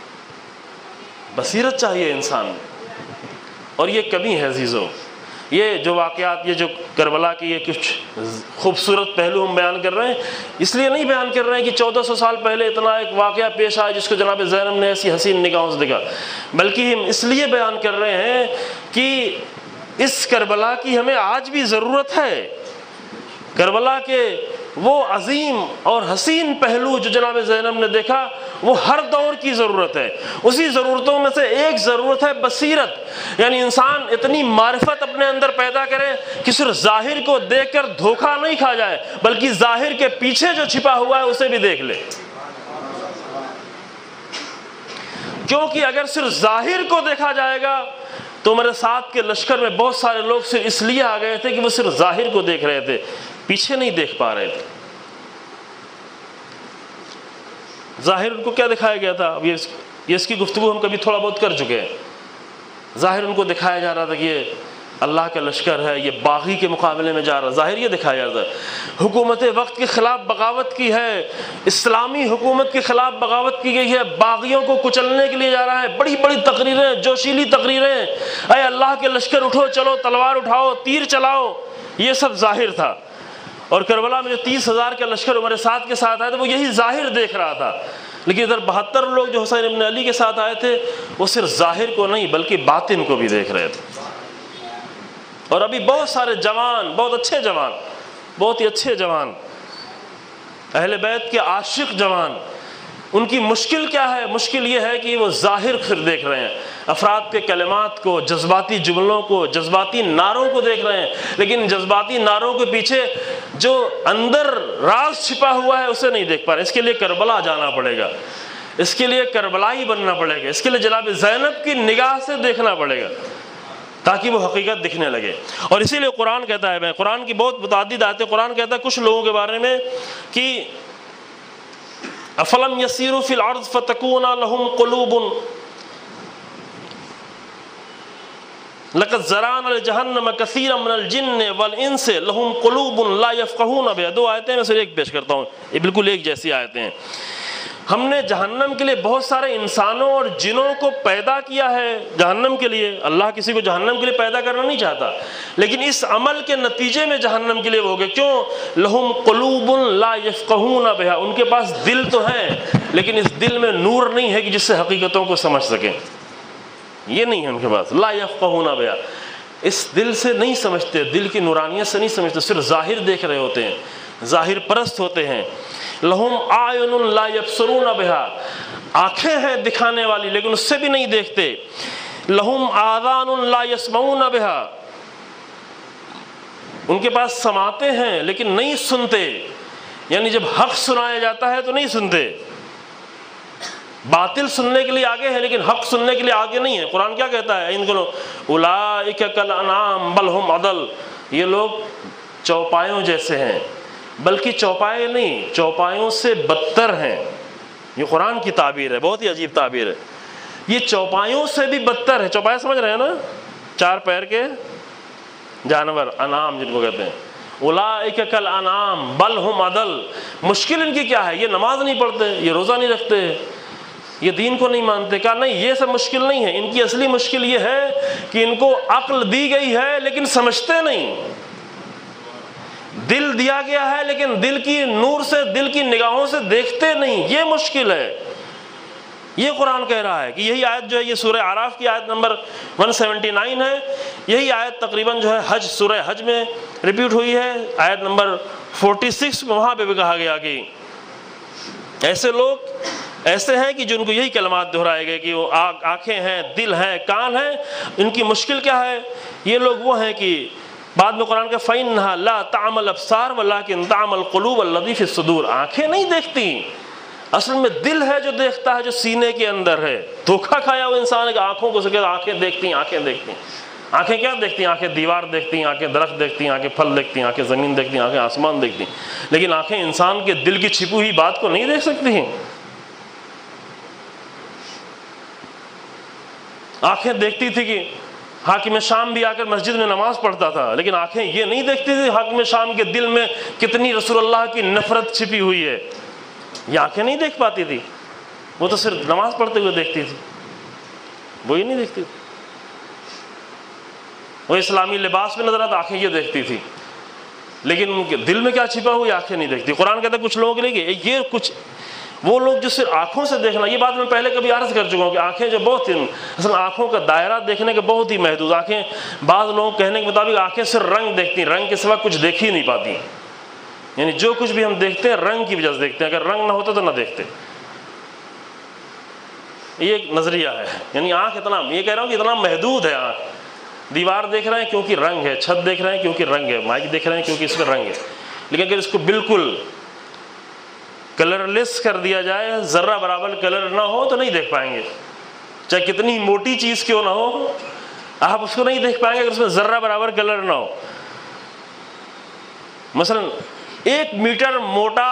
بصیرت چاہیے انسان میں. اور یہ کمی ہے عزیزو. یہ جو واقعات، یہ جو کربلا کی یہ کچھ خوبصورت پہلو ہم بیان کر رہے ہیں، اس لیے نہیں بیان کر رہے ہیں کہ چودہ سو سال پہلے اتنا ایک واقعہ پیش آیا جس کو جناب زینب نے ایسی حسین نگاہوں سے دیکھا، بلکہ ہم اس لیے بیان کر رہے ہیں کہ اس کربلا کی ہمیں آج بھی ضرورت ہے. کربلا کے وہ عظیم اور حسین پہلو جو جناب زینب نے دیکھا، وہ ہر دور کی ضرورت ہے. اسی ضرورتوں میں سے ایک ضرورت ہے بصیرت، یعنی انسان اتنی معرفت اپنے اندر پیدا کرے کہ صرف ظاہر کو دیکھ کر دھوکہ نہیں کھا جائے، بلکہ ظاہر کے پیچھے جو چھپا ہوا ہے اسے بھی دیکھ لے. کیونکہ اگر صرف ظاہر کو دیکھا جائے گا تو میرے ساتھ کے لشکر میں بہت سارے لوگ صرف اس لیے آ گئے تھے کہ وہ صرف ظاہر کو دیکھ رہے تھے، پیچھے نہیں دیکھ پا رہے تھے. ظاہر ان کو کیا دکھایا گیا تھا؟ اب یہ اس کی گفتگو ہم کبھی تھوڑا بہت کر چکے ہیں. ظاہر ان کو دکھایا جا رہا تھا کہ یہ اللہ کا لشکر ہے، یہ باغی کے مقابلے میں جا رہا ہے. ظاہر یہ دکھایا جا رہا ہے حکومت وقت کے خلاف بغاوت کی ہے، اسلامی حکومت کے خلاف بغاوت کی گئی ہے، باغیوں کو کچلنے کے لیے جا رہا ہے. بڑی بڑی تقریریں، جوشیلی تقریریں، اے اللہ کے لشکر اٹھو، چلو تلوار اٹھاؤ، تیر چلاؤ، یہ سب ظاہر تھا. اور کربلا میں جو تیس ہزار کا لشکر عمر سعد کے ساتھ آئے تھے وہ یہی ظاہر دیکھ رہا تھا. لیکن ادھر بہتر لوگ جو حسین ابن علی کے ساتھ آئے تھے وہ صرف ظاہر کو نہیں بلکہ باطن کو بھی دیکھ رہے تھے. اور ابھی بہت سارے جوان، بہت اچھے جوان، بہت ہی اچھے جوان، اہل بیت کے عاشق جوان، ان کی مشکل کیا ہے؟ مشکل یہ ہے کہ وہ ظاہر پھر دیکھ رہے ہیں، افراد کے کلمات کو، جذباتی جملوں کو، جذباتی نعروں کو دیکھ رہے ہیں، لیکن جذباتی نعروں کے پیچھے جو اندر راز چھپا ہوا ہے اسے نہیں دیکھ پا رہے. اس کے لیے کربلا جانا پڑے گا، اس کے لیے کربلائی بننا پڑے گا، اس کے لیے جناب زینب کی نگاہ سے دیکھنا پڑے گا تاکہ وہ حقیقت دکھنے لگے. اور اسی لیے قرآن کہتا ہے، میں قرآن کی بہت متعدد آیتیں، قرآن کہتا ہے کچھ لوگوں کے بارے میں کہ افلم یسیروا فی الارض فتکون لهم قلوب لقد ذرانا لجہنم کثیرا من الجن والانس لهم قلوب لا یفقهون بها. دو آیتیں میں سے ایک پیش کرتا ہوں، یہ بالکل ایک جیسی آیتیں ہیں. ہم نے جہنم کے لیے بہت سارے انسانوں اور جنوں کو پیدا کیا ہے جہنم کے لیے. اللہ کسی کو جہنم کے لیے پیدا کرنا نہیں چاہتا، لیکن اس عمل کے نتیجے میں جہنم کے لیے وہ ہو گئے. کیوں؟ لہم قلوب لا یفقہون بہا، ان کے پاس دل تو ہیں لیکن اس دل میں نور نہیں ہے کہ جس سے حقیقتوں کو سمجھ سکیں. یہ نہیں ہے ان کے پاس. لا یفقہون بہا، اس دل سے نہیں سمجھتے، دل کی نورانیت سے نہیں سمجھتے، صرف ظاہر دیکھ رہے ہوتے ہیں، ظاہر پرست ہوتے ہیں. لہم اعین لا یبصرون بہا، آنکھیں ہیں دکھانے والی لیکن اس سے بھی نہیں دیکھتے. لہم آذان لا یسمعون بہا، ان کے پاس سماعتیں ہیں لیکن نہیں سنتے، یعنی جب حق سنایا جاتا ہے تو نہیں سنتے. باطل سننے کے لیے آگے ہے لیکن حق سننے کے لیے آگے نہیں ہے. قرآن کیا کہتا ہے؟ ان کو اولئک کالانعام بل ہم اضل، یہ لوگ چوپایوں جیسے ہیں، بلکہ چوپائے نہیں، چوپایوں سے بدتر ہیں. یہ قرآن کی تعبیر ہے، بہت ہی عجیب تعبیر ہے. یہ چوپایوں سے بھی بدتر ہے. چوپائے سمجھ رہے ہیں نا؟ چار پیر کے جانور، انعام جن کو کہتے ہیں. اولئک کالانعام بل ہم اضل. مشکل ان کی کیا ہے؟ یہ نماز نہیں پڑھتے، یہ روزہ نہیں رکھتے، یہ دین کو نہیں مانتے. کہا نہیں، یہ سب مشکل نہیں ہے. ان کی اصلی مشکل یہ ہے کہ ان کو عقل دی گئی ہے لیکن سمجھتے نہیں، دل دیا گیا ہے لیکن دل کی نور سے، دل کی نگاہوں سے دیکھتے نہیں. یہ مشکل ہے. یہ قرآن کہہ رہا ہے کہ یہی آیت جو ہے، یہ سورہ اعراف کی آیت نمبر ایک سو انہتر ہے. یہی آیت تقریباً جو ہے حج، سورہ حج میں ریپیٹ ہوئی ہے، آیت نمبر چھیالیس میں. وہاں پہ بھی کہا گیا کہ ایسے لوگ ایسے ہیں کہ جن کو یہی کلمات دہرائے گئے کہ وہ آنکھیں ہیں، دل ہیں، کان ہیں. ان کی مشکل کیا ہے؟ یہ لوگ وہ ہیں کہ بعد میں قرآن کا فَإِنَّهَا لَا تَعْمَى الْأَبْصَارُ وَلَٰكِن تَعْمَى الْقُلُوبُ الَّتِي فِي الصُّدُورِ، آنکھیں نہیں دیکھتی، اصل میں دل ہے جو دیکھتا ہے، جو سینے کے اندر ہے۔ دھوکہ کھایا ہوا انسان ہے کہ آنکھوں کو سکے آنکھیں دیکھتی ہیں، آنکھیں دیکھتی ہیں۔ آنکھیں کیا دیکھتی ہیں؟ آنکھیں دیوار دیکھتی ہیں، آنکھیں درخت دیکھتی ہیں، آنکھیں پھل دیکھتی ہیں، آنکھیں زمین دیکھتی ہیں، آنکھیں آسمان دیکھتی ہیں، لیکن آنکھیں انسان کے دل کی چھپی ہوئی بات کو نہیں دیکھ سکتی ہیں۔ آنکھیں دیکھتی تھی کہ حاکم شام بھی آ کر مسجد میں نماز پڑھتا تھا، لیکن آنکھیں یہ نہیں دیکھتی تھی حاکم شام کے دل میں کتنی رسول اللہ کی نفرت چھپی ہوئی ہے، یہ آنکھیں نہیں دیکھ پاتی تھی، وہ تو صرف نماز پڑھتے ہوئے دیکھتی تھی، وہ یہ نہیں دیکھتی تھی۔ وہ اسلامی لباس میں نظر آتا، آنکھیں یہ دیکھتی تھی، لیکن ان کے دل میں کیا چھپا ہوا یہ آنکھیں نہیں دیکھتی۔ قرآن کہتا ہے کچھ لوگوں کے لیے یہ کچھ وہ لوگ جو صرف آنکھوں سے دیکھنا، یہ بات میں پہلے کبھی عرض کر چکا ہوں کہ آنکھیں جو بہت اصل آنکھوں کا دائرہ دیکھنے کے بہت ہی محدود، آنکھیں بعض لوگوں کہنے کے مطابق آنکھیں صرف رنگ دیکھتی ہیں، رنگ کے سوا کچھ دیکھ ہی نہیں پاتی، یعنی جو کچھ بھی ہم دیکھتے ہیں رنگ کی وجہ سے دیکھتے ہیں، اگر رنگ نہ ہوتا تو نہ دیکھتے۔ یہ ایک نظریہ ہے، یعنی آنکھ اتنا، یہ کہہ رہا ہوں کہ اتنا محدود ہے آنکھ، دیوار دیکھ رہے ہیں کیونکہ رنگ ہے، چھت دیکھ رہے ہیں کیونکہ رنگ ہے، مائک دیکھ رہے ہیں کیونکہ اس میں رنگ ہے، لیکن اگر اس کو بالکل کلر لیس کر دیا جائے، ذرہ برابر کلر نہ ہو تو نہیں دیکھ پائیں گے، چاہے کتنی موٹی چیز کیوں نہ ہو آپ اس کو نہیں دیکھ پائیں گے اگر اس میں ذرہ برابر کلر نہ ہو۔ مثلا ایک میٹر موٹا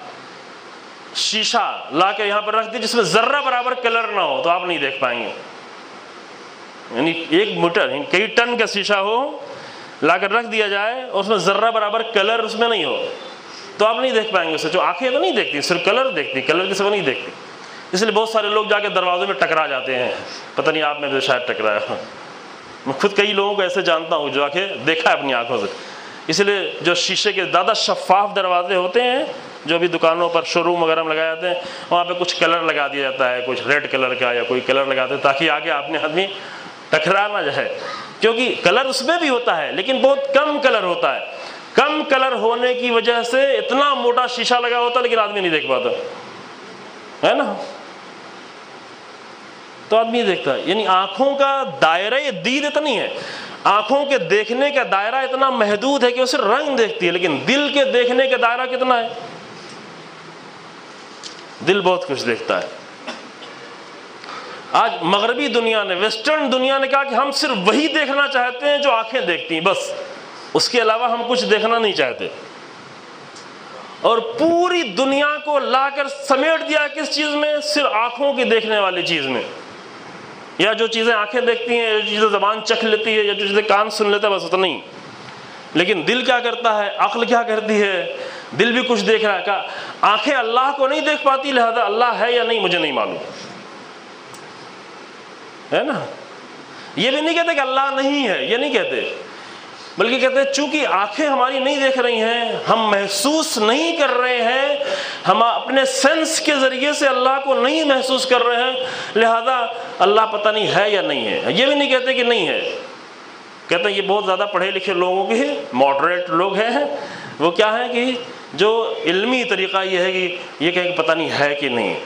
شیشہ لا کے یہاں پر رکھ دی جس میں ذرہ برابر کلر نہ ہو تو آپ نہیں دیکھ پائیں گے، یعنی ایک میٹر کئی ٹن کا شیشہ ہو لا کر رکھ دیا جائے اور اس میں ذرہ برابر کلر اس میں نہیں ہو تو آپ نہیں دیکھ پائیں گے اسے۔ جو آنکھیں تو نہیں دیکھتی، صرف کلر دیکھتی، کلر کے سوا نہیں دیکھتی، اس لیے بہت سارے لوگ جا کے دروازے میں ٹکرا جاتے ہیں، پتہ نہیں آپ میں بھی شاید ٹکرایا ہوں، میں خود کئی لوگوں کو ایسے جانتا ہوں جو آ کے دیکھا ہے اپنی آنکھوں سے۔ اس لیے جو شیشے کے زیادہ شفاف دروازے ہوتے ہیں جو بھی دکانوں پر شو روم وغیرہ میں لگائے جاتے ہیں، وہاں پہ کچھ کلر لگا دیا جاتا ہے، کچھ ریڈ کلر کا یا کوئی کلر لگاتے ہیں تاکہ آگے اپنے آدمی ٹکرا نہ جائے، کیونکہ کلر اس میں بھی ہوتا ہے لیکن بہت کم کلر ہوتا ہے، کم کلر ہونے کی وجہ سے اتنا موٹا شیشہ لگا ہوتا ہے لیکن آدمی نہیں دیکھ پاتا ہے نا، تو آدمی دیکھتا ہے۔ یعنی آنکھوں کا دائرہ دید اتنی ہے، آنکھوں کے دیکھنے کا دائرہ اتنا محدود ہے کہ وہ صرف رنگ دیکھتی ہے، لیکن دل کے دیکھنے کا دائرہ کتنا ہے، دل بہت کچھ دیکھتا ہے۔ آج مغربی دنیا نے، ویسٹرن دنیا نے کہا کہ ہم صرف وہی دیکھنا چاہتے ہیں جو آنکھیں دیکھتی ہیں، بس اس کے علاوہ ہم کچھ دیکھنا نہیں چاہتے، اور پوری دنیا کو لا کر سمیٹ دیا کس چیز میں؟ صرف آنکھوں کی دیکھنے والی چیز میں، یا جو چیزیں آنکھیں دیکھتی ہیں، جو چیزیں زبان چکھ لیتی ہے، یا جو چیزیں کان سن لیتا ہے، بس اتنا نہیں۔ لیکن دل کیا کرتا ہے، عقل کیا کرتی ہے؟ دل بھی کچھ دیکھ رہا ہے، کہ آنکھیں اللہ کو نہیں دیکھ پاتی لہذا اللہ ہے یا نہیں مجھے نہیں معلوم، ہے نا۔ یہ بھی نہیں کہتے کہ اللہ نہیں ہے، یہ نہیں کہتے، بلکہ کہتے ہیں چونکہ آنکھیں ہماری نہیں دیکھ رہی ہیں، ہم محسوس نہیں کر رہے ہیں، ہم اپنے سینس کے ذریعے سے اللہ کو نہیں محسوس کر رہے ہیں، لہذا اللہ پتہ نہیں ہے یا نہیں ہے۔ یہ بھی نہیں کہتے کہ نہیں ہے، کہتے ہیں یہ بہت زیادہ پڑھے لکھے لوگوں کے ماڈریٹ لوگ ہیں، وہ کیا ہے کہ جو علمی طریقہ یہ ہے کہ یہ کہیں کہ پتہ نہیں ہے کہ نہیں۔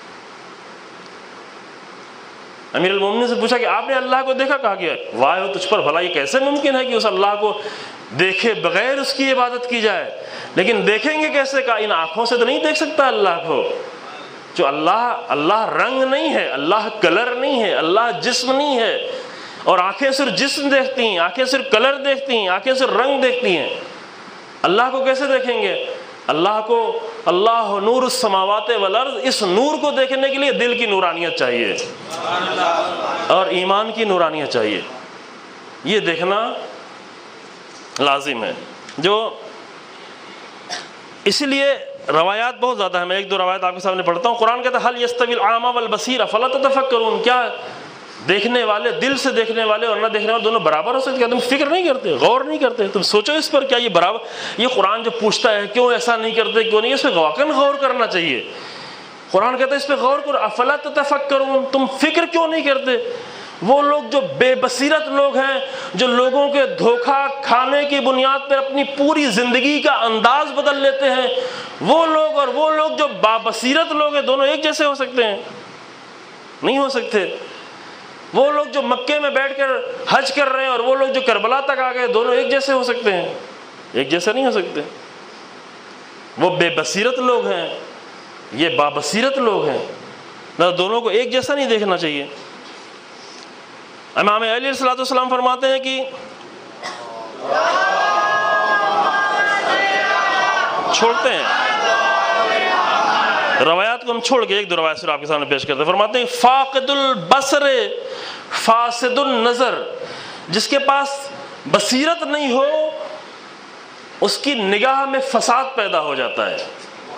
امیر المومنین سے پوچھا کہ آپ نے اللہ کو دیکھا؟ کہا کہ واہ ہو تجھ پر بھلا، یہ کیسے ممکن ہے کہ اس اللہ کو دیکھے بغیر اس کی عبادت کی جائے، لیکن دیکھیں گے کیسے؟ کہا ان آنکھوں سے تو نہیں دیکھ سکتا اللہ کو، جو اللہ اللہ رنگ نہیں ہے، اللہ کلر نہیں ہے، اللہ جسم نہیں ہے، اور آنکھیں صرف جسم دیکھتی ہیں، آنکھیں صرف کلر دیکھتی ہیں، آنکھیں صرف رنگ دیکھتی ہیں، اللہ کو کیسے دیکھیں گے؟ اللہ کو اللہ نور السماوات والارض، اس نور کو دیکھنے کے لیے دل کی نورانیت چاہیے اور ایمان کی نورانیت چاہیے، یہ دیکھنا لازم ہے۔ جو اسی لیے روایات بہت زیادہ ہیں، میں ایک دو روایت آپ کے سامنے پڑھتا ہوں۔ قرآن کہتا ہے حل یستوی الاعمی والبصیر افلا تتفکرون، کیا دیکھنے والے، دل سے دیکھنے والے اور نہ دیکھنے والے دونوں برابر ہو سکتے؟ کیا تم فکر نہیں کرتے، غور نہیں کرتے؟ تم سوچو اس پر، کیا یہ برابر؟ یہ قرآن جو پوچھتا ہے کیوں ایسا نہیں کرتے، کیوں نہیں، اس پہ واقعاً غور کرنا چاہیے۔ قرآن کہتا ہے اس پہ غور کرو، افلا تتفکرون، تم فکر کیوں نہیں کرتے؟ وہ لوگ جو بے بصیرت لوگ ہیں، جو لوگوں کے دھوکہ کھانے کی بنیاد پر اپنی پوری زندگی کا انداز بدل لیتے ہیں، وہ لوگ اور وہ لوگ جو بابصیرت لوگ ہیں، دونوں ایک جیسے ہو سکتے ہیں؟ نہیں ہو سکتے۔ وہ لوگ جو مکے میں بیٹھ کر حج کر رہے ہیں اور وہ لوگ جو کربلا تک آ گئے، دونوں ایک جیسے ہو سکتے ہیں؟ ایک جیسے نہیں ہو سکتے۔ وہ بے بصیرت لوگ ہیں، یہ بابصیرت لوگ ہیں، نہ دونوں کو ایک جیسا نہیں دیکھنا چاہیے۔ امام علی علیہ الصلوۃ والسلام فرماتے ہیں کہ چھوڑتے ہیں روایات کو، ہم چھوڑ کے ایک دو روایت صرف آپ کے سامنے پیش کرتے ہیں۔ فرماتے ہیں فاقد البصر فاسد النظر، جس کے پاس بصیرت نہیں ہو اس کی نگاہ میں فساد پیدا ہو جاتا ہے،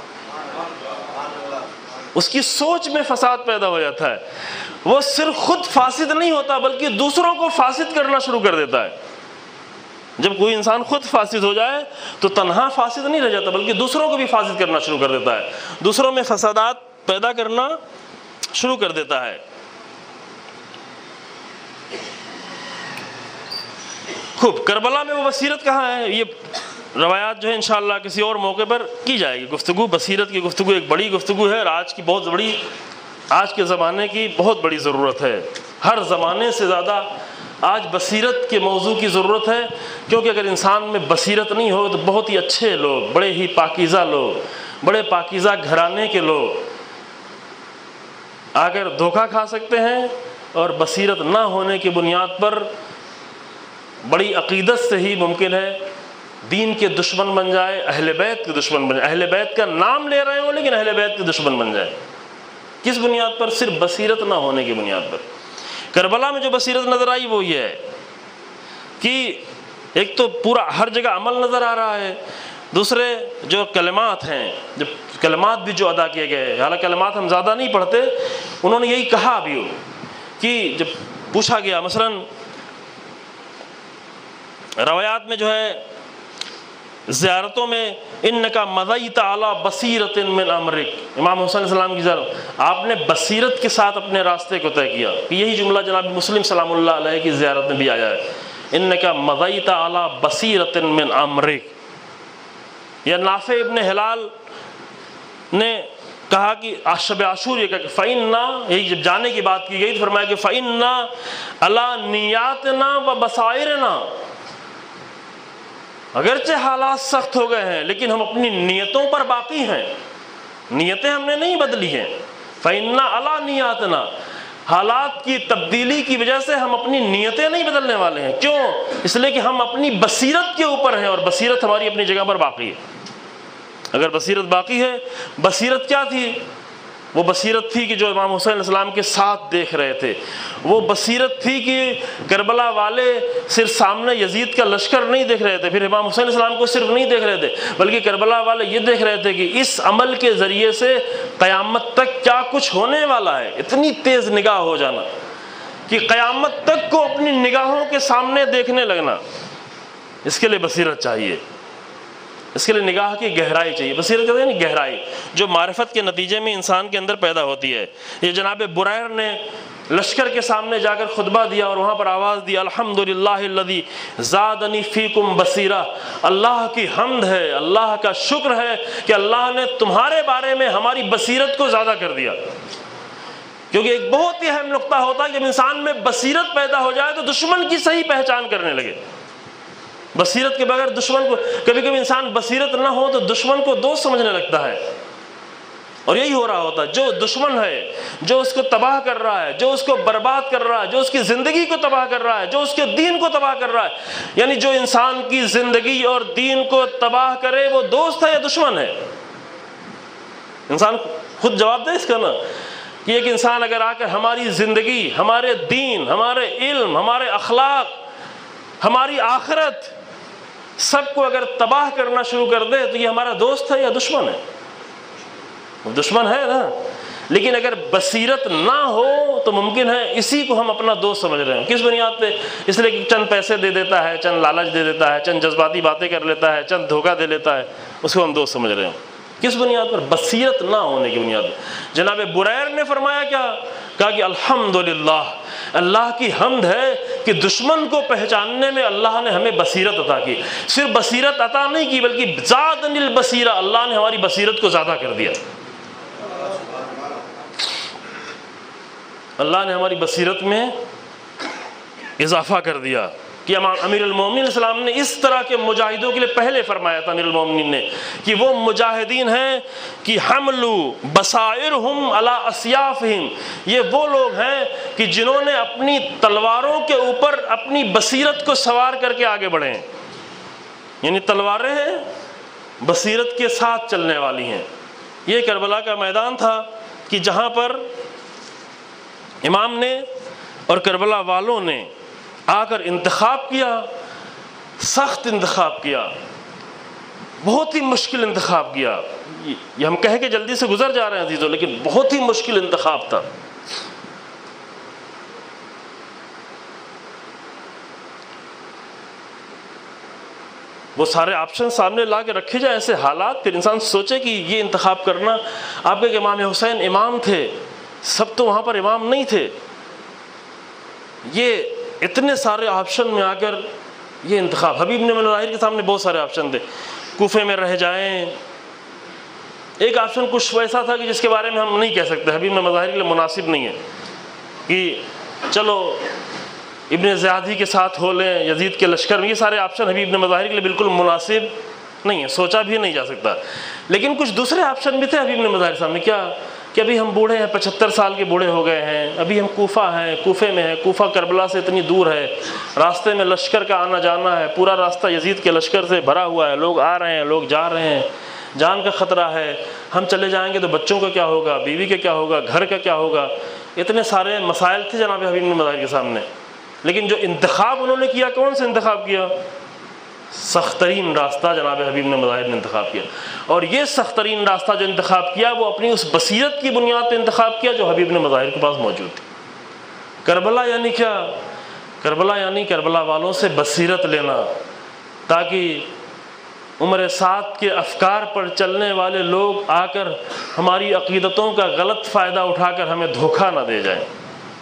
اس کی سوچ میں فساد پیدا ہو جاتا ہے۔ وہ صرف خود فاسد نہیں ہوتا بلکہ دوسروں کو فاسد کرنا شروع کر دیتا ہے۔ جب کوئی انسان خود فاسد ہو جائے تو تنہا فاسد نہیں رہ جاتا بلکہ دوسروں کو بھی فاسد کرنا شروع کر دیتا ہے، دوسروں میں فسادات پیدا کرنا شروع کر دیتا ہے۔ خوب، کربلا میں وہ بصیرت کہاں ہے؟ یہ روایات جو ہے انشاءاللہ کسی اور موقع پر کی جائے گی گفتگو۔ بصیرت کی گفتگو ایک بڑی گفتگو ہے اور آج کی بہت بڑی، آج کے زمانے کی بہت بڑی ضرورت ہے۔ ہر زمانے سے زیادہ آج بصیرت کے موضوع کی ضرورت ہے، کیونکہ اگر انسان میں بصیرت نہیں ہو تو بہت ہی اچھے لوگ، بڑے ہی پاکیزہ لوگ، بڑے پاکیزہ گھرانے کے لوگ آ کر دھوکہ کھا سکتے ہیں، اور بصیرت نہ ہونے کی بنیاد پر بڑی عقیدت سے ہی ممکن ہے دین کے دشمن بن جائے، اہل بیت کے دشمن بن جائے، اہل بیت کا نام لے رہے ہوں لیکن اہل بیت کے دشمن بن جائے۔ کس بنیاد پر؟ صرف بصیرت نہ ہونے کی بنیاد پر۔ کربلا میں جو بصیرت نظر آئی وہ یہ ہے کہ ایک تو پورا ہر جگہ عمل نظر آ رہا ہے، دوسرے جو کلمات ہیں، جو کلمات بھی جو ادا کیے گئے، حالانکہ کلمات ہم زیادہ نہیں پڑھتے، انہوں نے یہی کہا بھی کہ جب پوچھا گیا، مثلاً روایات میں جو ہے زیارتوں میں انکا مضیت علی بصیرت من امرک، امام حسین علیہ السلام کی زیارت، آپ نے بصیرت کے ساتھ اپنے راستے کو طے کیا۔ یہی جملہ جناب مسلم سلام اللہ علیہ کی زیارت میں بھی آیا ہے، انکا مضیت علی بصیرت من امرک۔ یا نافع ابن ہلال نے کہا کہ شب عاشور یہ کہا کہ فَإِنَّا، یہی جب جانے کی بات کی گئی تو فرمایا کہ فَإِنَّا عَلَى نِيَاتِنَا وَبَصَائِرِنَا، اگرچہ حالات سخت ہو گئے ہیں لیکن ہم اپنی نیتوں پر باقی ہیں، نیتیں ہم نے نہیں بدلی ہیں۔ فَإِنَّا عَلَى نِيَاتِنَا، حالات کی تبدیلی کی وجہ سے ہم اپنی نیتیں نہیں بدلنے والے ہیں۔ کیوں؟ اس لیے کہ ہم اپنی بصیرت کے اوپر ہیں اور بصیرت ہماری اپنی جگہ پر باقی ہے۔ اگر بصیرت باقی ہے، بصیرت کیا تھی؟ وہ بصیرت تھی کہ جو امام حسین علیہ السلام کے ساتھ دیکھ رہے تھے، وہ بصیرت تھی کہ کربلا والے صرف سامنے یزید کا لشکر نہیں دیکھ رہے تھے، پھر امام حسین علیہ السلام کو صرف نہیں دیکھ رہے تھے، بلکہ کربلا والے یہ دیکھ رہے تھے کہ اس عمل کے ذریعے سے قیامت تک کیا کچھ ہونے والا ہے۔ اتنی تیز نگاہ ہو جانا کہ قیامت تک کو اپنی نگاہوں کے سامنے دیکھنے لگنا، اس کے لیے بصیرت چاہیے، اس کے لیے نگاہ کی گہرائی چاہیے۔ بصیرت کہتے ہیں نا گہرائی، جو معرفت کے نتیجے میں انسان کے اندر پیدا ہوتی ہے۔ یہ جناب بریر نے لشکر کے سامنے جا کر خطبہ دیا اور وہاں پر آواز دی، الحمدللہ الذی زادنی فیکم بصیرہ، اللہ کی حمد ہے، اللہ کا شکر ہے کہ اللہ نے تمہارے بارے میں ہماری بصیرت کو زیادہ کر دیا۔ کیونکہ ایک بہت ہی اہم نقطہ ہوتا ہے کہ جب انسان میں بصیرت پیدا ہو جائے تو دشمن کی صحیح پہچان کرنے لگے۔ بصیرت کے بغیر دشمن کو، کبھی کبھی انسان بصیرت نہ ہو تو دشمن کو دوست سمجھنے لگتا ہے، اور یہی ہو رہا ہوتا ہے۔ جو دشمن ہے، جو اس کو تباہ کر رہا ہے، جو اس کو برباد کر رہا ہے، جو اس کی زندگی کو تباہ کر رہا ہے، جو اس کے دین کو تباہ کر رہا ہے، یعنی جو انسان کی زندگی اور دین کو تباہ کرے وہ دوست ہے یا دشمن ہے؟ انسان خود جواب دے اس کا نا، کہ ایک انسان اگر آ کر ہماری زندگی، ہمارے دین، ہمارے علم، ہمارے اخلاق، ہماری آخرت، سب کو اگر تباہ کرنا شروع کر دے تو یہ ہمارا دوست ہے یا دشمن ہے؟ وہ دشمن ہے نا۔ لیکن اگر بصیرت نہ ہو تو ممکن ہے اسی کو ہم اپنا دوست سمجھ رہے ہیں۔ کس بنیاد پہ؟ اس لیے کہ چند پیسے دے دیتا ہے، چند لالچ دے دیتا ہے، چند جذباتی باتیں کر لیتا ہے، چند دھوکہ دے لیتا ہے، اس کو ہم دوست سمجھ رہے ہیں۔ کس بنیاد پر؟ بصیرت نہ ہونے کی بنیاد پر۔ جناب بریر نے فرمایا کیا؟ کہا کہ الحمدللہ، اللہ کی حمد ہے کہ دشمن کو پہچاننے میں اللہ نے ہمیں بصیرت عطا کی۔ صرف بصیرت عطا نہیں کی بلکہ زادنی البصیرہ، اللہ نے ہماری بصیرت کو زیادہ کر دیا۔ اللہ نے ہماری بصیرت میں اضافہ کر دیا کہ امیر المومنین علیہ السلام نے اس طرح کے مجاہدوں کے لیے پہلے فرمایا تھا امیر المومنین نے کہ وہ مجاہدین ہیں کہ حملو بصائرہم علی اسیافہم، یہ وہ لوگ ہیں کہ جنہوں نے اپنی تلواروں کے اوپر اپنی بصیرت کو سوار کر کے آگے بڑھے ہیں، یعنی تلواریں ہیں بصیرت کے ساتھ چلنے والی ہیں۔ یہ کربلا کا میدان تھا کہ جہاں پر امام نے اور کربلا والوں نے آ کر انتخاب کیا، سخت انتخاب کیا، بہت ہی مشکل انتخاب کیا۔ یہ ہم کہہ کے جلدی سے گزر جا رہے ہیں عزیزوں، لیکن بہت ہی مشکل انتخاب تھا۔ وہ سارے آپشن سامنے لا کے رکھے جائیں، ایسے حالات، پھر انسان سوچے کہ یہ انتخاب کرنا۔ آپ کے امام حسین امام تھے، سب تو وہاں پر امام نہیں تھے، یہ اتنے سارے آپشن میں آ کر یہ انتخاب۔ حبیب بن مظاہر کے سامنے بہت سارے آپشن تھے، کوفے میں رہ جائیں، ایک آپشن کچھ ویسا تھا کہ جس کے بارے میں ہم نہیں کہہ سکتے، حبیب بن مظاہر کے لیے مناسب نہیں ہے کہ چلو ابن زیادی کے ساتھ ہو لیں یزید کے لشکر میں، یہ سارے آپشن حبیب بن مظاہر کے لیے بالکل مناسب نہیں ہے، سوچا بھی نہیں جا سکتا۔ لیکن کچھ دوسرے آپشن بھی تھے حبیب بن مظاہر کے سامنے، کیا کہ ابھی ہم بوڑھے ہیں، پچہتر سال کے بوڑھے ہو گئے ہیں، ابھی ہم کوفہ ہیں، کوفے میں ہیں، کوفہ کربلا سے اتنی دور ہے، راستے میں لشکر کا آنا جانا ہے، پورا راستہ یزید کے لشکر سے بھرا ہوا ہے، لوگ آ رہے ہیں، لوگ جا رہے ہیں، جان کا خطرہ ہے، ہم چلے جائیں گے تو بچوں کا کیا ہوگا، بیوی کا کیا ہوگا، گھر کا کیا ہوگا، اتنے سارے مسائل تھے جناب حبیب بن مظاہر کے سامنے۔ لیکن جو انتخاب انہوں نے کیا، کون سے انتخاب کیا؟ سخت ترین راستہ جناب حبیب بن مظاہر نے انتخاب کیا، اور یہ سخت ترین راستہ جو انتخاب کیا وہ اپنی اس بصیرت کی بنیاد پہ انتخاب کیا جو حبیب بن مظاہر کے پاس موجود تھی۔ کربلا یعنی کیا؟ کربلا یعنی کربلا والوں سے بصیرت لینا، تاکہ عمر سعد کے افکار پر چلنے والے لوگ آ کر ہماری عقیدتوں کا غلط فائدہ اٹھا کر ہمیں دھوکہ نہ دے جائیں،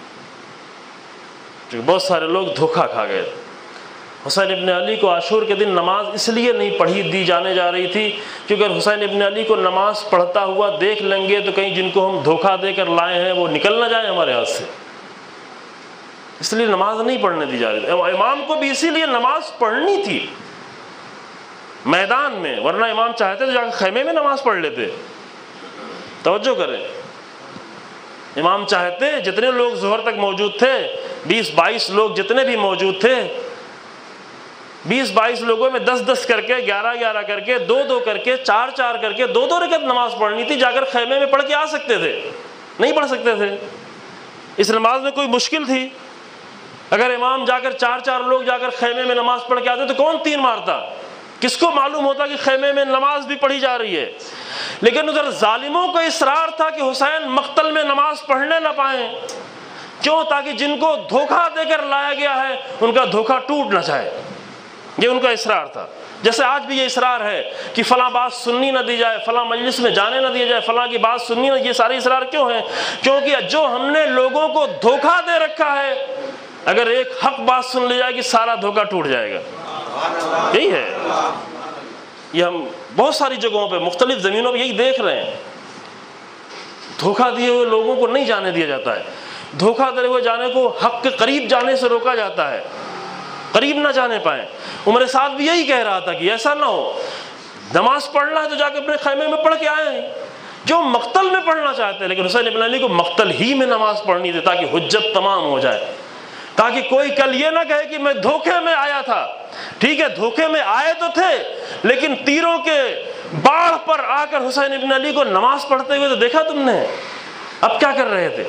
کیونکہ بہت سارے لوگ دھوکہ کھا گئے۔ حسین ابن علی کو عاشور کے دن نماز اس لیے نہیں پڑھی دی جانے جا رہی تھی کیونکہ اگر حسین ابن علی کو نماز پڑھتا ہوا دیکھ لیں گے تو کہیں جن کو ہم دھوکہ دے کر لائے ہیں وہ نکل نہ جائیں ہمارے ہاتھ سے، اس لیے نماز نہیں پڑھنے دی جا رہی تھی۔ امام کو بھی اسی لیے نماز پڑھنی تھی میدان میں، ورنہ امام چاہتے تو جا کے خیمے میں نماز پڑھ لیتے۔ توجہ کریں، امام چاہتے جتنے لوگ ظہر تک موجود تھے، بیس بائیس لوگ جتنے بھی موجود تھے، بیس بائیس لوگوں میں دس دس کر کے، گیارہ گیارہ کر کے، دو دو کر کے، چار چار کر کے دو دو رکعت نماز پڑھنی تھی، جا کر خیمے میں پڑھ کے آ سکتے تھے، نہیں پڑھ سکتے تھے۔ اس نماز میں کوئی مشکل تھی؟ اگر امام جا کر چار چار لوگ جا کر خیمے میں نماز پڑھ کے آتے تو کون تین مارتا؟ کس کو معلوم ہوتا کہ خیمے میں نماز بھی پڑھی جا رہی ہے؟ لیکن ادھر ظالموں کو اصرار تھا کہ حسین مقتل میں نماز پڑھنے نہ پائیں، کیوں؟ تاکہ جن کو دھوکہ دے کر لایا گیا ہے ان کا دھوکہ ٹوٹ نہ جائے، یہ ان کا اصرار تھا۔ جیسے آج بھی یہ اصرار ہے کہ فلاں بات سننی نہ دی جائے، فلاں مجلس میں جانے نہ دیا جائے، فلاں کی بات سننی نہ، یہ سارے اصرار کیوں ہیں؟ کیونکہ جو ہم نے لوگوں کو دھوکہ دے رکھا ہے، اگر ایک حق بات سن لی جائے گی سارا دھوکہ ٹوٹ جائے گا۔ یہی ہے، یہ ہم بہت ساری جگہوں پہ مختلف زمینوں پہ یہی دیکھ رہے ہیں، دھوکہ دیے ہوئے لوگوں کو نہیں جانے دیا جاتا ہے، دھوکہ دے ہوئے جانے کو حق کے قریب جانے سے روکا جاتا ہے، قریب نہ جانے پائیں۔ عمر سعد بھی یہی کہہ رہا تھا کہ ایسا نہ ہو، نماز پڑھنا ہے تو جا کے اپنے خیمے میں پڑھ کے آئے، جو مقتل میں پڑھنا چاہتے ہیں۔ لیکن حسین ابن علی کو مقتل ہی میں نماز پڑھنی تھی تاکہ حجت تمام ہو جائے، تاکہ کوئی کل یہ نہ کہے کہ میں دھوکے میں آیا تھا۔ ٹھیک ہے، دھوکے میں آئے تو تھے، لیکن تیروں کے باڑ پر آ کر حسین ابن علی کو نماز پڑھتے ہوئے تو دیکھا تم نے، اب کیا کر رہے تھے؟